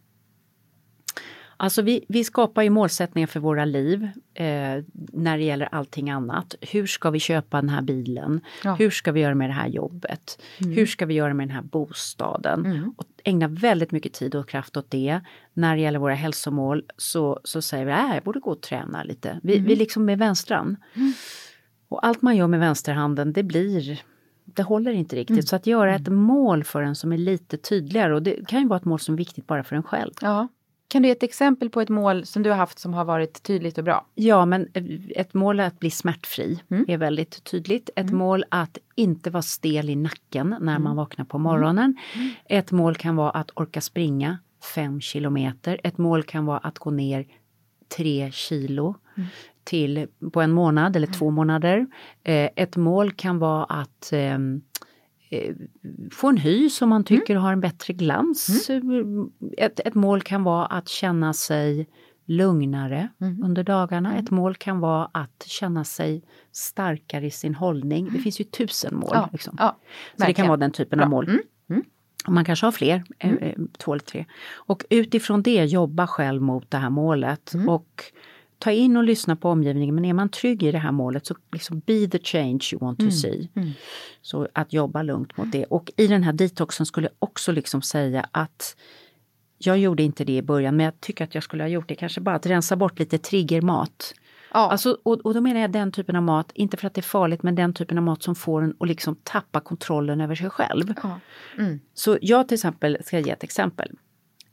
A: Alltså vi skapar ju målsättningar för våra liv när det gäller allting annat. Hur ska vi köpa den här bilen? Ja. Hur ska vi göra med det här jobbet? Hur ska vi göra med den här bostaden? Och ägna väldigt mycket tid och kraft åt det. När det gäller våra hälsomål så säger vi jag borde gå och träna lite. Vi liksom med vänstran. Och allt man gör med vänsterhanden, det håller inte riktigt. Så att göra ett mål för en som är lite tydligare. Och det kan ju vara ett mål som är viktigt bara för en själv.
G: Ja. Kan du ge ett exempel på ett mål som du har haft som har varit tydligt och bra?
A: Ja, men ett mål att bli smärtfri är väldigt tydligt. Ett mål att inte vara stel i nacken när man vaknar på morgonen. Ett mål kan vara att orka springa 5 kilometer. Ett mål kan vara att gå ner 3 kilo på en månad eller 2 månader. Ett mål kan vara att få en hy som man tycker har en bättre glans. Ett mål kan vara att känna sig lugnare under dagarna. Ett mål kan vara att känna sig starkare i sin hållning. Det finns ju 1000 mål. Liksom. Så det kan vara den typen av mål. Och man kanske har fler, 2 eller 3. Och utifrån det jobba själv mot det här målet. Och ta in och lyssna på omgivningen, men är man trygg i det här målet så liksom be the change you want to see. Så att jobba lugnt mot det. Och i den här detoxen skulle jag också liksom säga att jag gjorde inte det i början, men jag tycker att jag skulle ha gjort det. Kanske bara att rensa bort lite triggermat. Ja. Alltså, och då menar jag den typen av mat, inte för att det är farligt, men den typen av mat som får en att liksom tappa kontrollen över sig själv. Så jag till exempel, ska ge ett exempel.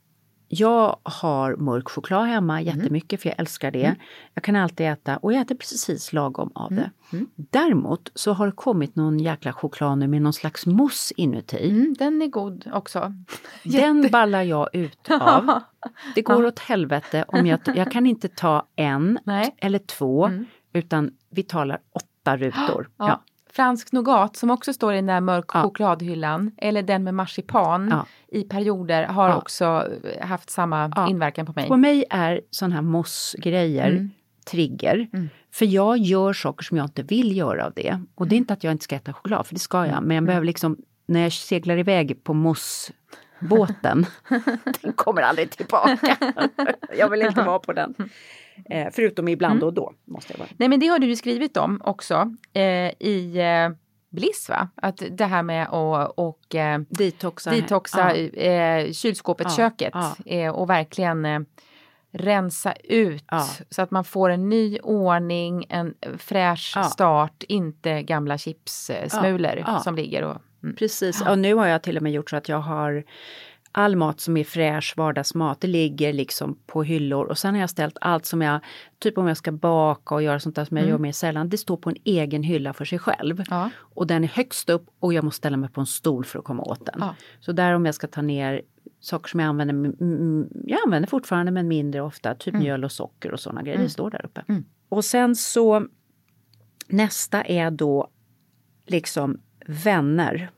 A: Jag har mörk choklad hemma jättemycket för jag älskar det. Jag kan alltid äta och jag äter precis lagom av det. Däremot så har det kommit någon jäkla choklad nu med någon slags mousse inuti.
B: Den är god också.
A: Den ballar jag ut av. Det går åt helvete om jag kan inte ta en eller 2 utan vi talar 8 rutor. Ja.
B: Fransk nougat som också står i den där mörk chokladhyllan eller den med marsipan i perioder har också haft samma inverkan på mig.
A: På mig är sådana här mossgrejer trigger. För jag gör saker som jag inte vill göra av det. Och det är inte att jag inte ska äta choklad, för det ska jag. Men jag behöver liksom, när jag seglar iväg på mossbåten, den kommer aldrig tillbaka. Jag vill inte vara på den. Förutom ibland och då måste jag vara.
B: Nej, men det har du ju skrivit om också i Bliss, va? Att det här med att detoxa kylskåpet, köket och verkligen rensa ut så att man får en ny ordning, en fräsch start, inte gamla chipssmulor som ligger och...
A: Precis, och nu har jag till och med gjort så att jag har all mat som är fräsch vardagsmat, det ligger liksom på hyllor och sen har jag ställt allt som jag, typ om jag ska baka och göra sånt där som jag gör mer sällan, det står på en egen hylla för sig själv. Och den är högst upp och jag måste ställa mig på en stol för att komma åt den. Så där om jag ska ta ner saker som jag använder fortfarande men mindre ofta, typ mjöl och socker och sådana grejer, det står där uppe. Och sen så nästa är då liksom vänner.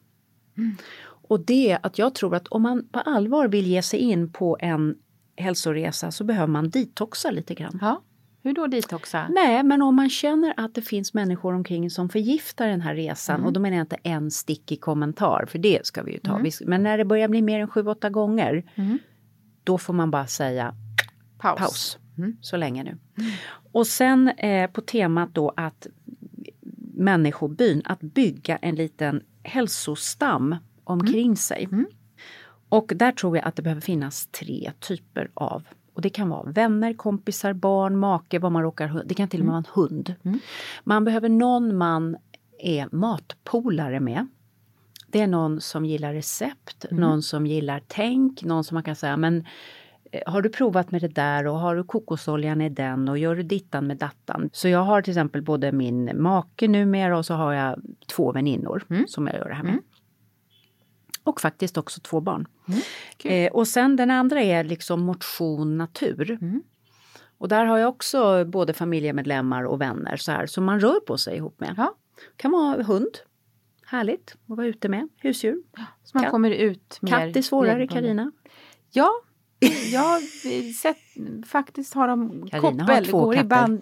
A: Och det är att jag tror att om man på allvar vill ge sig in på en hälsoresa så behöver man detoxa lite grann.
B: Ja, hur då detoxa?
A: Nej, men om man känner att det finns människor omkring som förgiftar den här resan, och då menar jag inte en stickig kommentar, för det ska vi ju ta. Men när det börjar bli mer än 7-8 gånger, då får man bara säga paus. Så länge nu. Och sen på temat då att människobyn, att bygga en liten hälsostam omkring sig. Och där tror jag att det behöver finnas 3 typer av. Och det kan vara vänner, kompisar, barn, make, vad man råkar. Det kan till och med vara en hund. Man behöver någon man är matpolare med. Det är någon som gillar recept, någon som gillar tänk, någon som man kan säga, men har du provat med det där och har du kokosoljan i den och gör du dittan med dattan. Så jag har till exempel både min make numera och så har jag 2 väninnor som jag gör det här med. Och faktiskt också 2 barn. Och sen den andra är liksom motion, natur. Och där har jag också både familjemedlemmar och vänner så här. Som man rör på sig ihop med. Kan vara hund. Härligt att vara ute med. Husdjur.
B: Så man kommer ut mer.
A: Katt är svårare, Carina.
B: Ja. Jag har sett, faktiskt har de
A: Carina har 2
B: går
A: katter.
B: I band,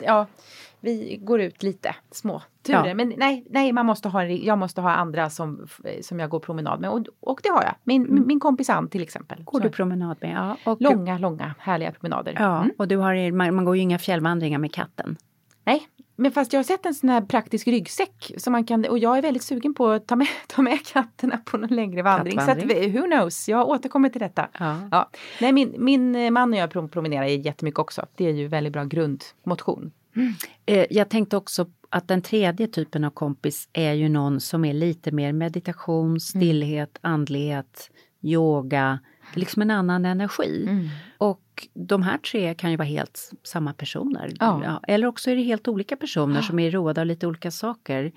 B: vi går ut lite små turer. Men nej, jag måste ha andra som jag går promenad med. Och det har jag. Min kompis Ann till exempel.
A: Går du promenad med? Ja. Och
B: långa, härliga promenader.
A: Ja, och du har, man går ju inga fjällvandringar med katten.
B: Nej, men fast jag har sett en sån här praktisk ryggsäck som man kan, och jag är väldigt sugen på att ta med katterna på någon längre vandring. Så att, who knows, jag återkommer till detta. Ja. Nej, min man och jag promenerar jättemycket också. Det är ju väldigt bra grundmotion.
A: Jag tänkte också att den 3:e typen av kompis är ju någon som är lite mer meditation, stillhet, andlighet, yoga, liksom en annan energi. Och de här 3 kan ju vara helt samma personer. Ja, eller också är det helt olika personer som är roade av lite olika saker.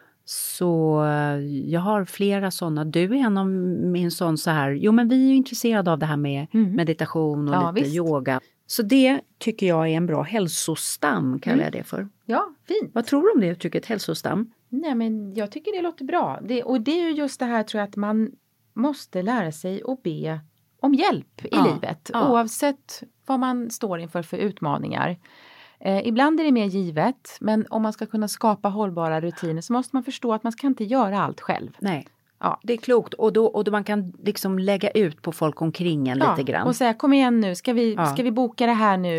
A: Så jag har flera sådana. Du är en av min sån så här. Jo, men vi är ju intresserade av det här med meditation och lite yoga. Så det tycker jag är en bra hälsostam, kallar jag det för.
B: Ja, fint.
A: Vad tror du om det uttrycket, hälsostam?
B: Nej, men jag tycker det låter bra. Och det är ju just det här, tror jag, att man måste lära sig att be om hjälp i livet. Oavsett vad man står inför för utmaningar. Ibland är det mer givet, men om man ska kunna skapa hållbara rutiner så måste man förstå att man ska inte göra allt själv.
A: Nej. Ja, det är klokt. Och då man kan liksom lägga ut på folk omkring en lite grann.
B: Och säga, kom igen nu, ska vi boka det här nu?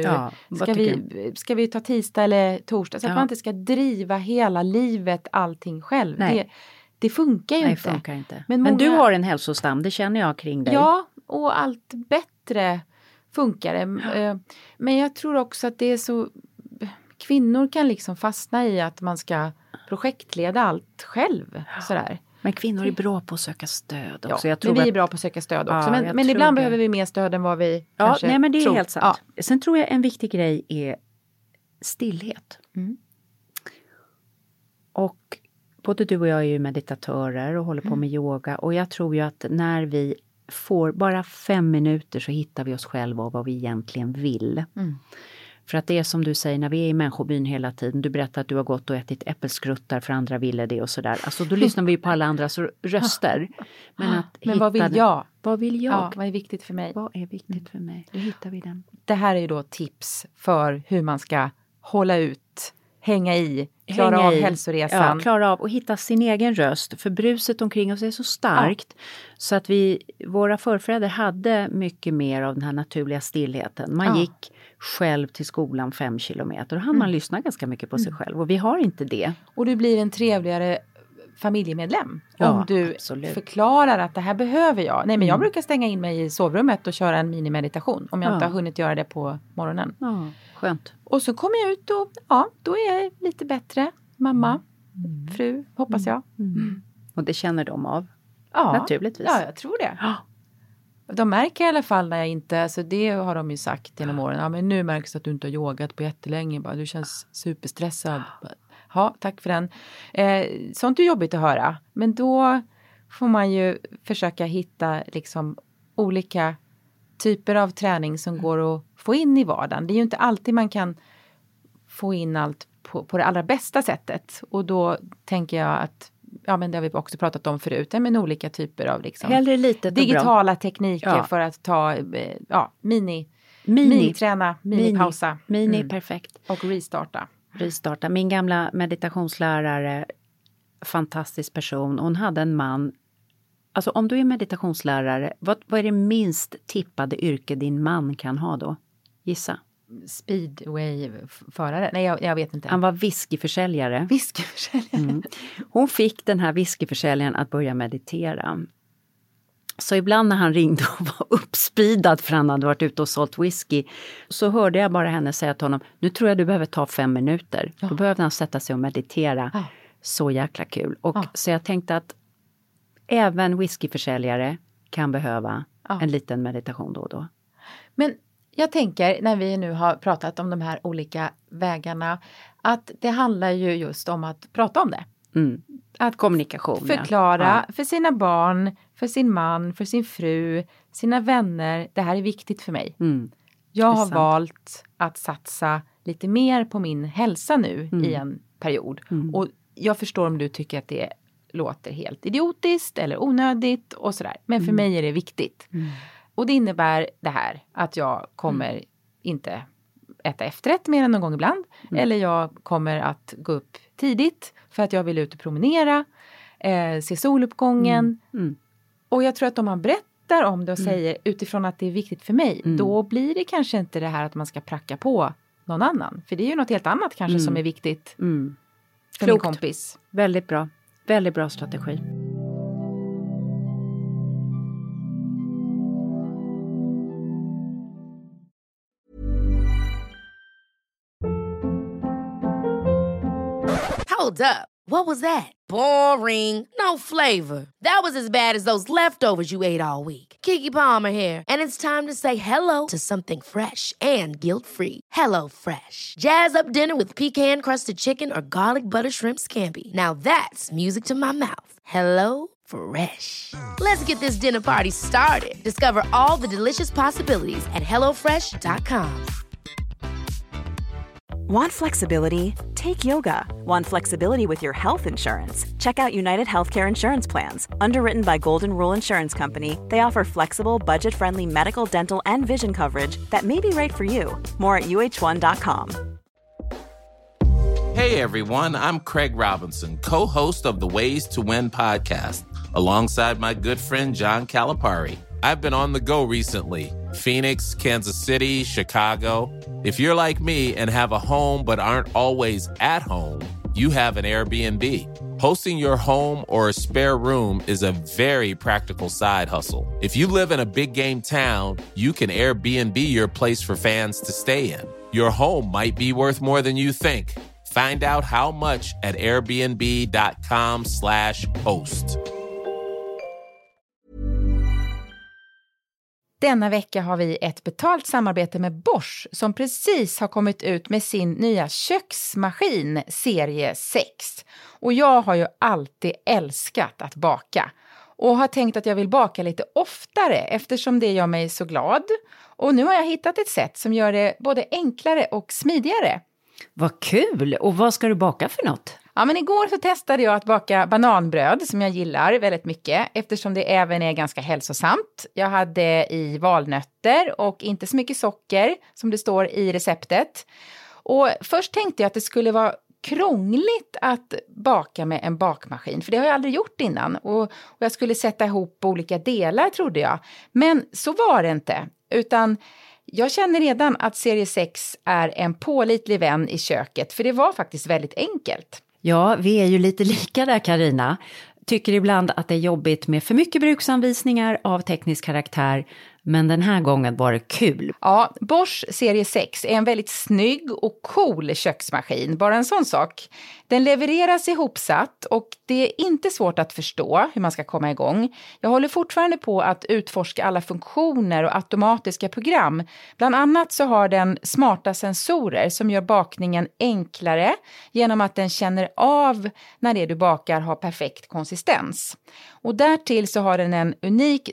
B: Ska vi ta tisdag eller torsdag? Så att man inte ska driva hela livet, allting själv. Det funkar ju inte.
A: Det funkar inte. Men du har en hälsostam, det känner jag kring dig.
B: Ja, och allt bättre funkar det. Men jag tror också att det är så... Kvinnor kan liksom fastna i att man ska projektleda allt själv. Sådär.
A: Men kvinnor är bra på att söka stöd också.
B: Ja,
A: jag tror
B: men vi är bra på att söka stöd också. Men ibland behöver vi mer stöd än vad vi kanske
A: nej, men det är
B: tror.
A: helt sant. Ja. Sen tror jag en viktig grej är stillhet. Och både du och jag är ju meditatörer och håller på med yoga. Och jag tror ju att när vi får bara 5 minuter så hittar vi oss själva och vad vi egentligen vill. För att det är som du säger, när vi är i människobyn hela tiden. Du berättar att du har gått och ätit äppelskruttar för andra ville det och sådär. Alltså då lyssnar vi ju på alla andras röster. Men
B: vad vill jag?
A: Vad vill jag?
B: Ja, vad är viktigt för mig?
A: Vad är viktigt för mig? Då hittar vi den.
B: Det här är ju då tips för hur man ska hålla ut, hänga i, klara av hälsoresan.
A: Ja, klara av och hitta sin egen röst. För bruset omkring oss är så starkt. Så att våra förfäder hade mycket mer av den här naturliga stillheten. Man gick själv till skolan 5 kilometer. Och hann man lyssna ganska mycket på sig själv. Och vi har inte det.
B: Och du blir en trevligare familjemedlem. Om du förklarar att det här behöver jag. Nej, men jag brukar stänga in mig i sovrummet och köra en minimeditation. Om jag inte har hunnit göra det på morgonen.
A: Ja, skönt.
B: Och så kommer jag ut och då är jag lite bättre mamma, fru, hoppas jag.
A: Och det känner de av? Ja, naturligtvis.
B: Ja, jag tror det. Ja. De märker i alla fall när jag inte, alltså det har de ju sagt genom åren. Ja, men nu märks att du inte har yogat på jättelänge. Du känns superstressad. Ja, tack för den. Sånt är jobbigt att höra. Men då får man ju försöka hitta liksom olika typer av träning som går att få in i vardagen. Det är ju inte alltid man kan få in allt på det allra bästa sättet. Och då tänker jag att, men det har vi också pratat om förut, men olika typer av liksom digitala tekniker för att ta miniträna, minipausa.
A: Perfekt.
B: Och restarta.
A: Min gamla meditationslärare, fantastisk person, hon hade en man. Alltså om du är meditationslärare, vad är det minst tippade yrke din man kan ha då? Gissa.
B: Speedway-förare? Nej, jag vet inte.
A: Han var whiskyförsäljare.
B: Whiskyförsäljare.
A: Hon fick den här whiskyförsäljaren att börja meditera. Så ibland när han ringde och var uppspidad för han hade varit ute och sålt whisky, så hörde jag bara henne säga till honom, nu tror jag du behöver ta 5 minuter. Då behövde han sätta sig och meditera. Så jäkla kul. Och så jag tänkte att även whiskyförsäljare kan behöva en liten meditation då och då.
B: Men jag tänker, när vi nu har pratat om de här olika vägarna, att det handlar ju just om att prata om det.
A: Att kommunikation.
B: Förklara för sina barn, för sin man, för sin fru, sina vänner. Det här är viktigt för mig. Jag har valt att satsa lite mer på min hälsa nu i en period. Och jag förstår om du tycker att det låter helt idiotiskt eller onödigt och sådär. Men för mig är det viktigt. Och det innebär det här att jag kommer inte äta efterrätt mer än någon gång ibland. Eller jag kommer att gå upp tidigt för att jag vill ut och promenera. Se soluppgången. Och jag tror att om man berättar om det och säger utifrån att det är viktigt för mig. Då blir det kanske inte det här att man ska pracka på någon annan. För det är ju något helt annat kanske som är viktigt för min kompis.
A: Väldigt bra. Väldigt bra strategi.
D: Hold up. What was that? Boring. No flavor. That was as bad as those leftovers you ate all week. Keke Palmer here, and it's time to say hello to something fresh and guilt-free. Hello Fresh. Jazz up dinner with pecan-crusted chicken or garlic butter shrimp scampi. Now that's music to my mouth. Hello Fresh. Let's get this dinner party started. Discover all the delicious possibilities at hellofresh.com.
E: Want flexibility? Take yoga. Want flexibility with your health insurance? Check out United Healthcare Insurance Plans. Underwritten by Golden Rule Insurance Company, they offer flexible, budget-friendly medical, dental, and vision coverage that may be right for you. More at UH1.com.
K: Hey everyone, I'm Craig Robinson, co-host of the Ways to Win podcast, alongside my good friend John Calipari. I've been on the go recently. Phoenix, Kansas City, Chicago. If you're like me and have a home but aren't always at home, you have an Airbnb. Hosting your home or a spare room is a very practical side hustle. If you live in a big game town, you can Airbnb your place for fans to stay in. Your home might be worth more than you think. Find out how much at airbnb.com/host.
B: Denna vecka har vi ett betalt samarbete med Bosch som precis har kommit ut med sin nya köksmaskin serie 6. Och jag har ju alltid älskat att baka och har tänkt att jag vill baka lite oftare eftersom det gör mig så glad. Och nu har jag hittat ett sätt som gör det både enklare och smidigare.
A: Vad kul! Och vad ska du baka för något?
B: Ja, men igår så testade jag att baka bananbröd som jag gillar väldigt mycket eftersom det även är ganska hälsosamt. Jag hade i valnötter och inte så mycket socker som det står i receptet. Och först tänkte jag att det skulle vara krångligt att baka med en bakmaskin, för det har jag aldrig gjort innan. Och jag skulle sätta ihop olika delar trodde jag. Men så var det inte, utan jag känner redan att serie 6 är en pålitlig vän i köket, för det var faktiskt väldigt enkelt.
A: Ja, vi är ju lite lika där, Carina. Tycker ibland att det är jobbigt med för mycket bruksanvisningar av teknisk karaktär, men den här gången var det kul.
B: Ja, Bosch serie 6 är en väldigt snygg och cool köksmaskin, bara en sån sak. Den levereras ihopsatt och det är inte svårt att förstå hur man ska komma igång. Jag håller fortfarande på att utforska alla funktioner och automatiska program. Bland annat så har den smarta sensorer som gör bakningen enklare genom att den känner av när det du bakar har perfekt konsistens. Och därtill så har den en unik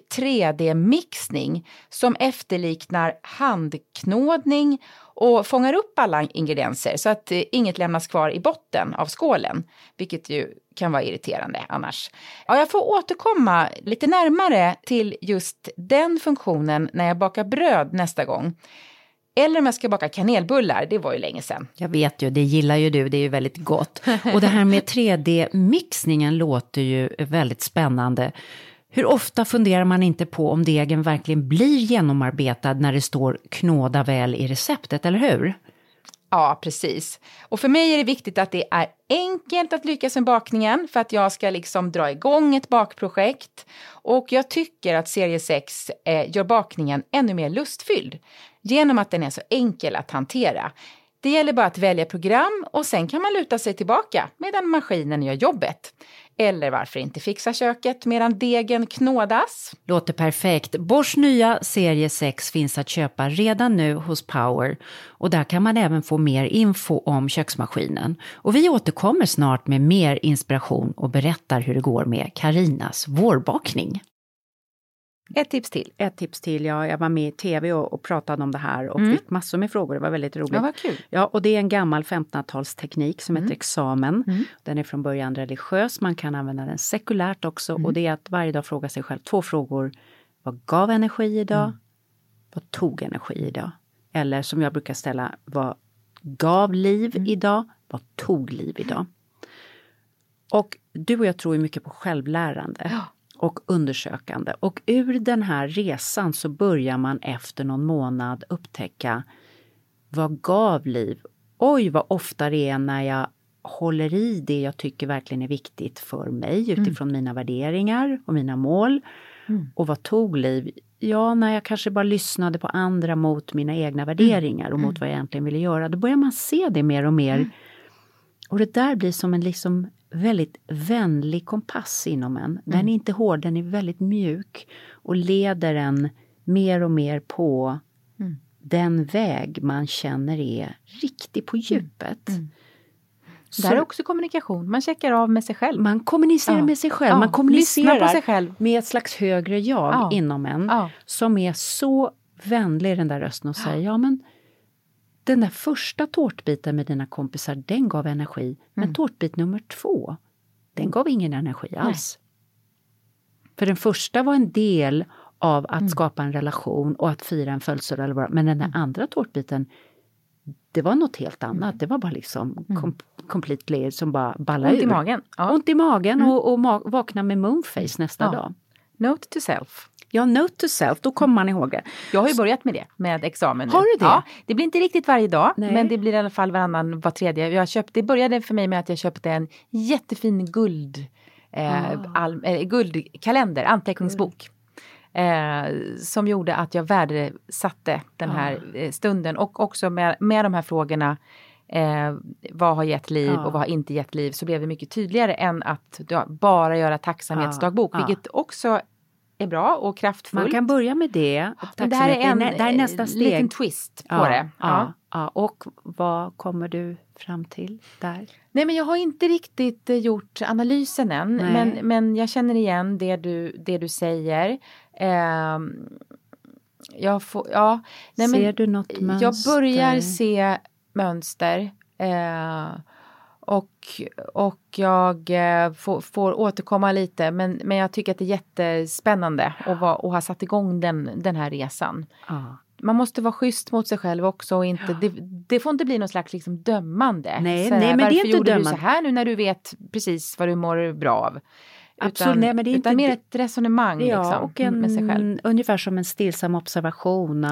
B: 3D-mixning som efterliknar handknådning och fångar upp alla ingredienser så att inget lämnas kvar i botten av skålen, vilket ju kan vara irriterande annars. Ja, jag får återkomma lite närmare till just den funktionen när jag bakar bröd nästa gång. Eller om jag ska baka kanelbullar, det var ju länge sedan.
A: Jag vet ju, det gillar ju du, det är ju väldigt gott. Och det här med 3D-mixningen låter ju väldigt spännande. Hur ofta funderar man inte på om degen verkligen blir genomarbetad när det står knåda väl i receptet, eller hur?
B: Ja, precis. Och för mig är det viktigt att det är enkelt att lyckas med bakningen för att jag ska liksom dra igång ett bakprojekt. Och jag tycker att serie 6 gör bakningen ännu mer lustfylld genom att den är så enkel att hantera. Det gäller bara att välja program och sen kan man luta sig tillbaka medan maskinen gör jobbet. Eller varför inte fixa köket medan degen knådas?
A: Låter perfekt. Bosch nya serie 6 finns att köpa redan nu hos Power. Och där kan man även få mer info om köksmaskinen. Och vi återkommer snart med mer inspiration och berättar hur det går med Carinas vårbakning.
B: Ett tips till. Ja, jag var med i tv och pratade om det här och fick massor med frågor. Det var väldigt roligt.
A: Ja, vad kul.
B: Ja, och det är en gammal 1500-talsteknik som heter examen. Den är från början religiös. Man kan använda den sekulärt också. Och det är att varje dag fråga sig själv 2 frågor. Vad gav energi idag? Vad tog energi idag? Eller som jag brukar ställa, vad gav liv idag? Vad tog liv idag? Och du och jag tror ju mycket på självlärande. Ja. Och undersökande. Och ur den här resan så börjar man efter någon månad upptäcka vad gav liv. Oj, vad ofta det är när jag håller i det jag tycker verkligen är viktigt för mig utifrån mina värderingar och mina mål. Och vad tog liv? Ja, när jag kanske bara lyssnade på andra mot mina egna värderingar och mot vad jag egentligen ville göra. Då börjar man se det mer och mer. Och det där blir som en liksom väldigt vänlig kompass inom en. Den är inte hård, den är väldigt mjuk och leder en mer och mer på den väg man känner är riktigt på djupet.
A: Så, där är också kommunikation, man checkar av med sig själv.
B: Man kommunicerar med sig själv, man kommunicerar
A: på sig själv.
B: Med ett slags högre jag inom en som är så vänlig i den där rösten och säger, ja men den där första tårtbiten med dina kompisar, den gav energi. Men tårtbit nummer 2, den gav ingen energi alls. För den första var en del av att skapa en relation och att fira en födelsedag eller vad. Men den där andra tårtbiten, det var något helt annat. Det var bara liksom completely som bara ballade ur.
A: Ont i magen.
B: Ja. Ont i magen och vakna med moonface nästa dag.
A: Note to self.
B: Ja, note to self, då kommer man ihåg det.
A: Jag har ju börjat med det, med examen nu.
B: Har du det?
A: Ja, det blir inte riktigt varje dag, men det blir i alla fall var tredje. Det började för mig med att jag köpte en jättefin guldkalender, anteckningsbok. Som gjorde att jag värdesatte den här stunden. Och också med de här frågorna, vad har gett liv och vad har inte gett liv, så blev det mycket tydligare än att bara göra tacksamhetsdagbok. Vilket också
B: är bra och kraftfullt.
A: Man kan börja med det.
B: Men det här är
A: det här är nästa steg.
B: Liten twist på det.
A: Ja. Och vad kommer du fram till där?
B: Nej, men jag har inte riktigt gjort analysen än. Men jag känner igen det du säger.
A: Ser du något mönster?
B: Jag börjar se mönster. Och jag får återkomma lite. Men jag tycker att det är jättespännande att ha satt igång den här resan. Man måste vara schysst mot sig själv också. Och inte, det får inte bli någon slags liksom dömande.
A: Nej, men det är inte
B: varför gjorde
A: dömande.
B: du så här nu när du vet precis vad du mår bra av?
A: Absolut, nej, men det är
B: utan mer ett resonemang liksom,
A: och
B: med sig själv.
A: Ungefär som en stillsam observation.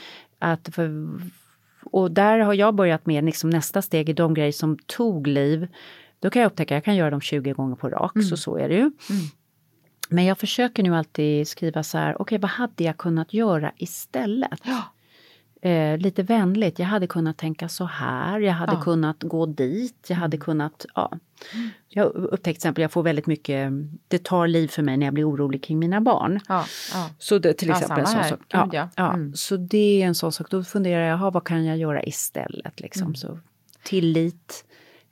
A: Och där har jag börjat med liksom nästa steg i de grejer som tog liv. Då kan jag upptäcka att jag kan göra dem 20 gånger på rak, så är det ju. Men jag försöker nu alltid skriva så här, okej, vad hade jag kunnat göra istället? Lite vänligt, jag hade kunnat tänka så här, jag hade kunnat gå dit, jag hade kunnat, Jag upptäckte till exempel, jag får väldigt mycket, det tar liv för mig när jag blir orolig kring mina barn. Så det till exempel en sån sak. Så det är en sån sak, då funderar jag, vad kan jag göra istället liksom, så tillit,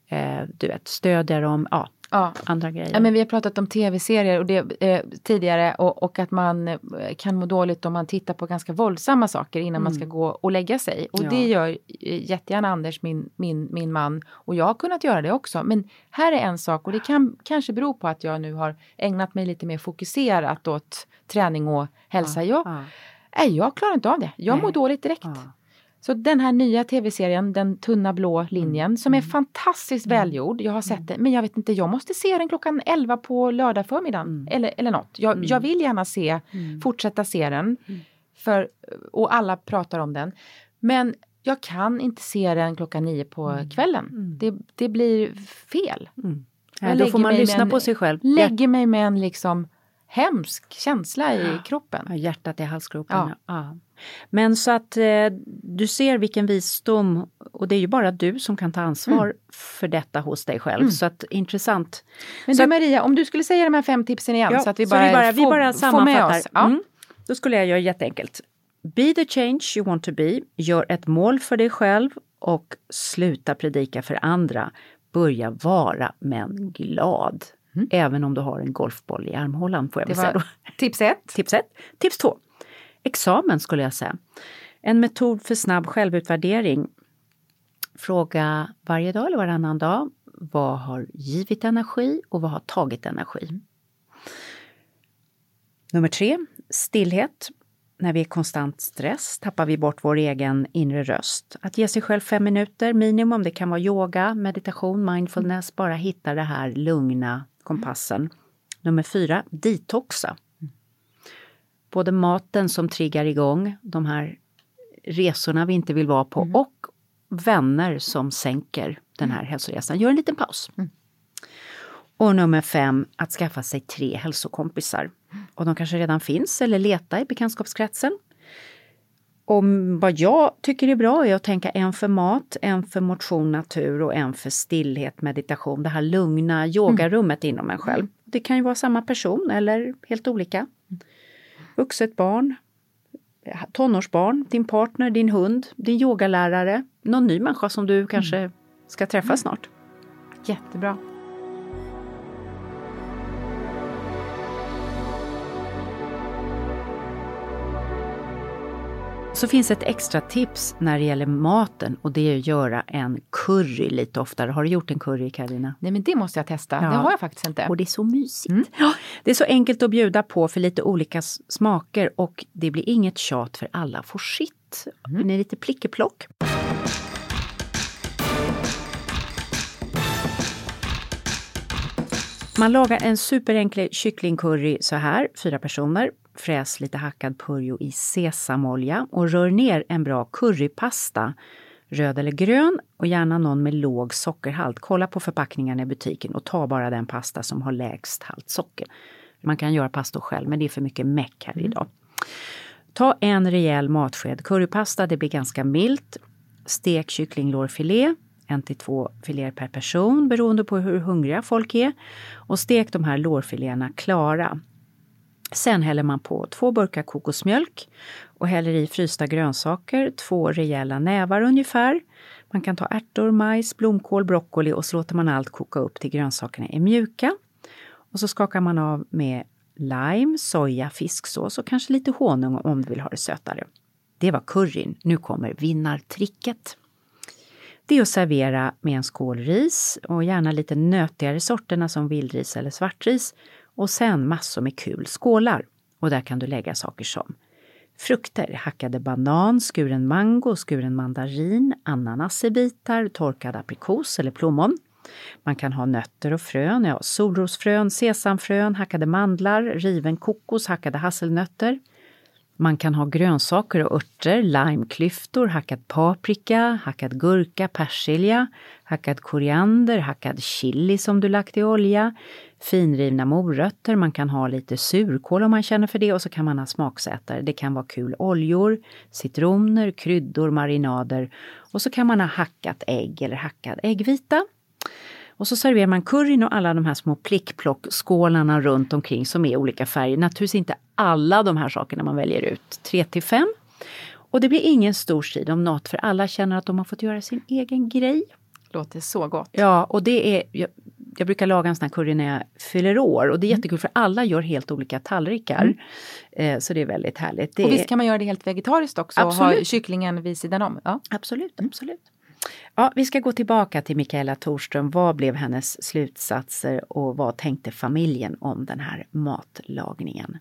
A: stödja dem, andra grejer.
B: Ja, men vi har pratat om tv-serier och det, tidigare och att man kan må dåligt om man tittar på ganska våldsamma saker innan man ska gå och lägga sig. Och det gör jättegärna Anders, min man, och jag har kunnat göra det också. Men här är en sak, och det kan kanske bero på att jag nu har ägnat mig lite mer fokuserat åt träning och hälsa. Jag klarar inte av det. Jag mår dåligt direkt. Så den här nya tv-serien, Den tunna blå linjen, som är fantastiskt välgjord. Jag har sett det, men jag vet inte, jag måste se den klockan 11 på lördag förmiddagen. Eller något. Jag vill gärna fortsätta se den. Och alla pratar om den. Men jag kan inte se den klockan 9 på kvällen. Det blir fel.
A: Då får man lyssna på sig själv.
B: Lägger mig med en liksom hemsk känsla i kroppen.
A: Hjärtat i halsgropen. Men så att du ser vilken visdom, och det är ju bara du som kan ta ansvar för detta hos dig själv. Så att intressant.
B: Men
A: så
B: du Maria, om du skulle säga de här 5 tipsen igen så att vi bara
A: sammanfattar. Då skulle jag göra jätteenkelt. Be the change you want to be. Gör ett mål för dig själv och sluta predika för andra. Börja vara men glad. Även om du har en golfboll i armhålan, får jag väl säga då.
B: Tips 1.
A: Tips 2. Examen skulle jag säga. En metod för snabb självutvärdering. Fråga varje dag eller varannan dag. Vad har givit energi och vad har tagit energi? Nummer 3. Stillhet. När vi är konstant stress tappar vi bort vår egen inre röst. Att ge sig själv 5 minuter minimum. Det kan vara yoga, meditation, mindfulness. Bara hitta det här lugna kompassen. Nummer 4. Detoxa. Både maten som triggar igång de här resorna vi inte vill vara på och vänner som sänker den här hälsoresan. Gör en liten paus. Och nummer 5, att skaffa sig 3 hälsokompisar. Och de kanske redan finns eller leta i bekantskapskretsen. Och vad jag tycker är bra är att tänka en för mat, en för motion, natur och en för stillhet, meditation. Det här lugna yogarummet inom en själv. Det kan ju vara samma person eller helt olika. Vuxet barn, tonårsbarn, din partner, din hund, din yogalärare. Någon ny människa som du kanske ska träffa snart.
B: Jättebra.
A: Så finns ett extra tips när det gäller maten och det är att göra en curry lite oftare. Har du gjort en curry, Carina?
B: Nej, men det måste jag testa. Det har jag faktiskt inte.
A: Och det är så mysigt. Ja, det är så enkelt att bjuda på för lite olika smaker och det blir inget tjat för alla får sitt. Det är lite plickeplock. Man lagar en superenkel kycklingcurry så här, 4 personer. Fräs lite hackad purjo i sesamolja och rör ner en bra currypasta, röd eller grön och gärna någon med låg sockerhalt. Kolla på förpackningarna i butiken och ta bara den pasta som har lägst halt socker. Man kan göra pasta själv men det är för mycket meck här idag. Ta en rejäl matsked currypasta, det blir ganska milt. Stek kycklinglårfilé, 1-2 filéer per person beroende på hur hungriga folk är. Och stek de här lårfiléerna klara. Sen häller man på 2 burkar kokosmjölk och häller i frysta grönsaker, 2 rejäla nävar ungefär. Man kan ta ärtor, majs, blomkål, broccoli och så låter man allt koka upp till grönsakerna är mjuka. Och så skakar man av med lime, soja, fisksås och kanske lite honung om du vill ha det sötare. Det var curryn. Nu kommer vinnartricket. Det är att servera med en skål ris och gärna lite nötigare sorterna som vildris eller svartris. Och sen massor med kul skålar. Och där kan du lägga saker som frukter, hackade banan, skuren mango, skuren mandarin, ananas i bitar, torkad aprikos eller plommon. Man kan ha nötter och frön, solrosfrön, sesamfrön, hackade mandlar, riven kokos, hackade hasselnötter. Man kan ha grönsaker och örter, limeklyftor, hackad paprika, hackad gurka, persilja, hackad koriander, hackad chili som du lagt i olja, finrivna morötter, man kan ha lite surkål om man känner för det och så kan man ha smaksättare. Det kan vara kul oljor, citroner, kryddor, marinader och så kan man ha hackat ägg eller hackad äggvita. Och så serverar man curryn och alla de här små plickplockskålarna runt omkring som är olika färger. Naturligtvis inte alla de här sakerna man väljer ut. 3-5. Och det blir ingen stor strid om något för alla känner att de har fått göra sin egen grej.
B: Låter så gott.
A: Ja, och det är... Jag brukar laga en sån här curry när jag fyller år. Och det är jättekul för alla gör helt olika tallrikar. Så det är väldigt härligt.
B: Och visst kan man göra det helt vegetariskt också.
A: Absolut.
B: Och ha kycklingen vid sidan om. Ja.
A: Absolut. Ja, vi ska gå tillbaka till Mikaela Thorström. Vad blev hennes slutsatser och vad tänkte familjen om den här matlagningen?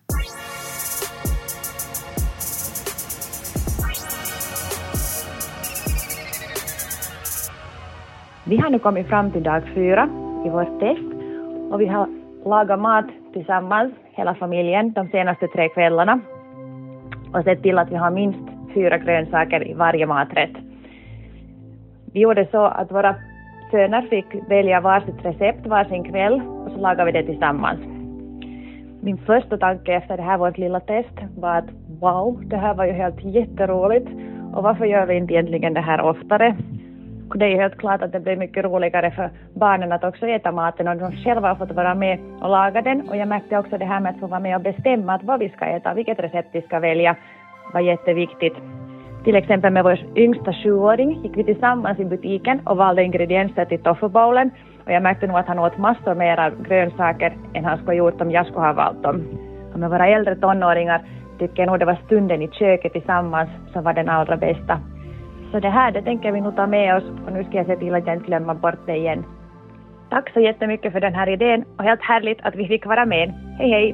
C: Vi har nu kommit fram till dag 4 i vårt test och vi har lagat mat tillsammans, hela familjen, de senaste 3 kvällarna och sett till att vi har minst 4 grönsaker i varje maträtt. Vi gjorde så att våra söner fick välja varsitt recept varsin kväll och så lagade vi det tillsammans. Min första tanke efter det här vårt lilla test var att wow, det här var ju helt jätteroligt och varför gör vi inte egentligen det här oftare? Och det är ju helt klart att det blir mycket roligare för barnen att också äta maten och de själva har fått vara med och laga den. Och jag märkte också det här med att få vara med och bestämma att vad vi ska äta, vilket recept vi ska välja var jätteviktigt. Till exempel med vår yngsta 7-åring gick vi tillsammans i butiken och valde ingredienser till toffubowlen. Och jag märkte nog att han åt massor mer grönsaker än han skulle ha gjort om jag skulle ha valt dem. Och med våra äldre tonåringar tycker jag nog det var stunden i köket tillsammans som var den allra bästa. Så det tänker vi nog ta med oss och nu ska jag se till att jag inte glömmer bort det igen. Tack så jättemycket för den här idén och helt härligt att vi fick vara med. Hej hej!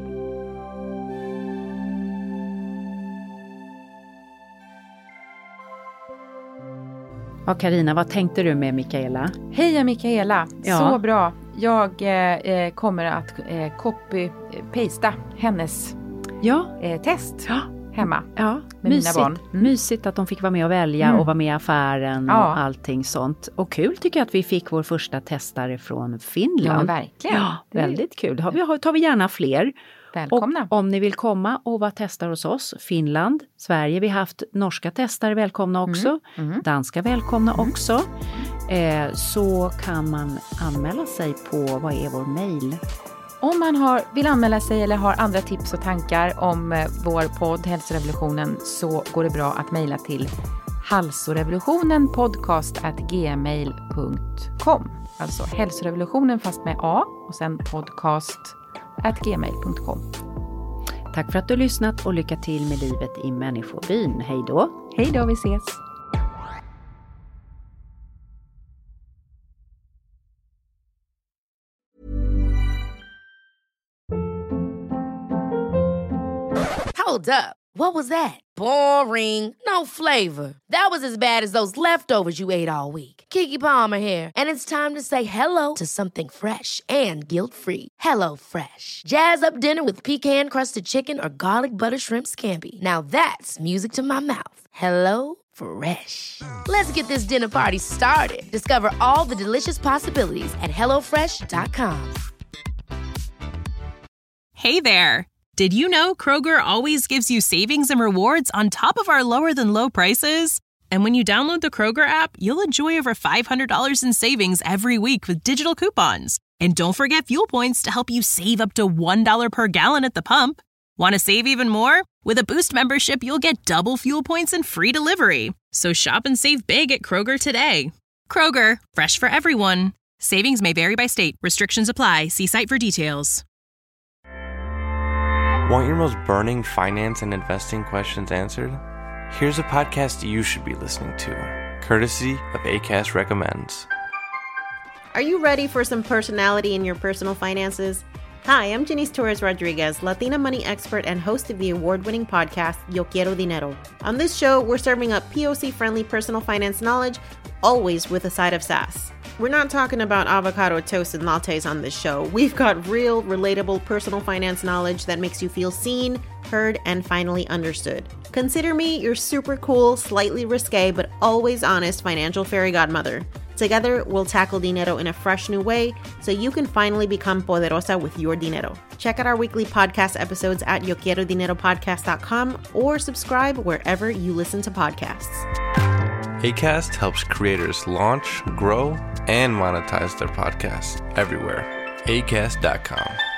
A: Ja, Carina, vad tänkte du med Mikaela?
B: Hej Mikaela,
A: Ja.
B: så bra. Jag kommer att copy-pasta hennes test hemma med
A: mysigt.
B: mina barn.
A: Mysigt att de fick vara med och välja och vara med i affären och allting sånt. Och kul tycker jag att vi fick vår första testare från Finland.
B: Ja, verkligen.
A: Ja, väldigt kul. Tar vi gärna fler.
B: Välkomna.
A: Och om ni vill komma och vara testare hos oss, Finland, Sverige, vi har haft norska testare välkomna också, danska välkomna också. Så kan man anmäla sig på, vad är vår mejl?
B: Om man vill anmäla sig eller har andra tips och tankar om vår podd Hälsorevolutionen så går det bra att mejla till halsorevolutionenpodcast@gmail.com. Alltså hälsorevolutionen fast med A och sen podcast@gmail.com.
A: Tack för att du har lyssnat och lycka till med livet i människobyn. Hej då!
B: Hej då, vi ses!
D: Hold up. What was that? Boring. No flavor. That was as bad as those leftovers you ate all week. Keke Palmer here, and it's time to say hello to something fresh and guilt-free. Hello Fresh. Jazz up dinner with pecan-crusted chicken or garlic butter shrimp scampi. Now that's music to my mouth. Hello Fresh. Let's get this dinner party started. Discover all the delicious possibilities at hellofresh.com.
L: Hey there. Did you know Kroger always gives you savings and rewards on top of our lower-than-low prices? And when you download the Kroger app, you'll enjoy over $500 in savings every week with digital coupons. And don't forget fuel points to help you save up to $1 per gallon at the pump. Want to save even more? With a Boost membership, you'll get double fuel points and free delivery. So shop and save big at Kroger today. Kroger, fresh for everyone. Savings may vary by state. Restrictions apply. See site for details.
M: Want your most burning finance and investing questions answered? Here's a podcast you should be listening to, courtesy of Acast Recommends.
N: Are you ready for some personality in your personal finances? Hi, I'm Janice Torres-Rodriguez, Latina money expert and host of the award-winning podcast, Yo Quiero Dinero. On this show, we're serving up POC-friendly personal finance knowledge, always with a side of sass. We're not talking about avocado toast and lattes on this show. We've got real, relatable personal finance knowledge that makes you feel seen, heard, and finally understood. Consider me your super cool, slightly risque, but always honest financial fairy godmother. Together, we'll tackle dinero in a fresh new way so you can finally become poderosa with your dinero. Check out our weekly podcast episodes at YoQuieroDineroPodcast.com or subscribe wherever you listen to podcasts.
M: Acast helps creators launch, grow, and monetize their podcasts everywhere. Acast.com.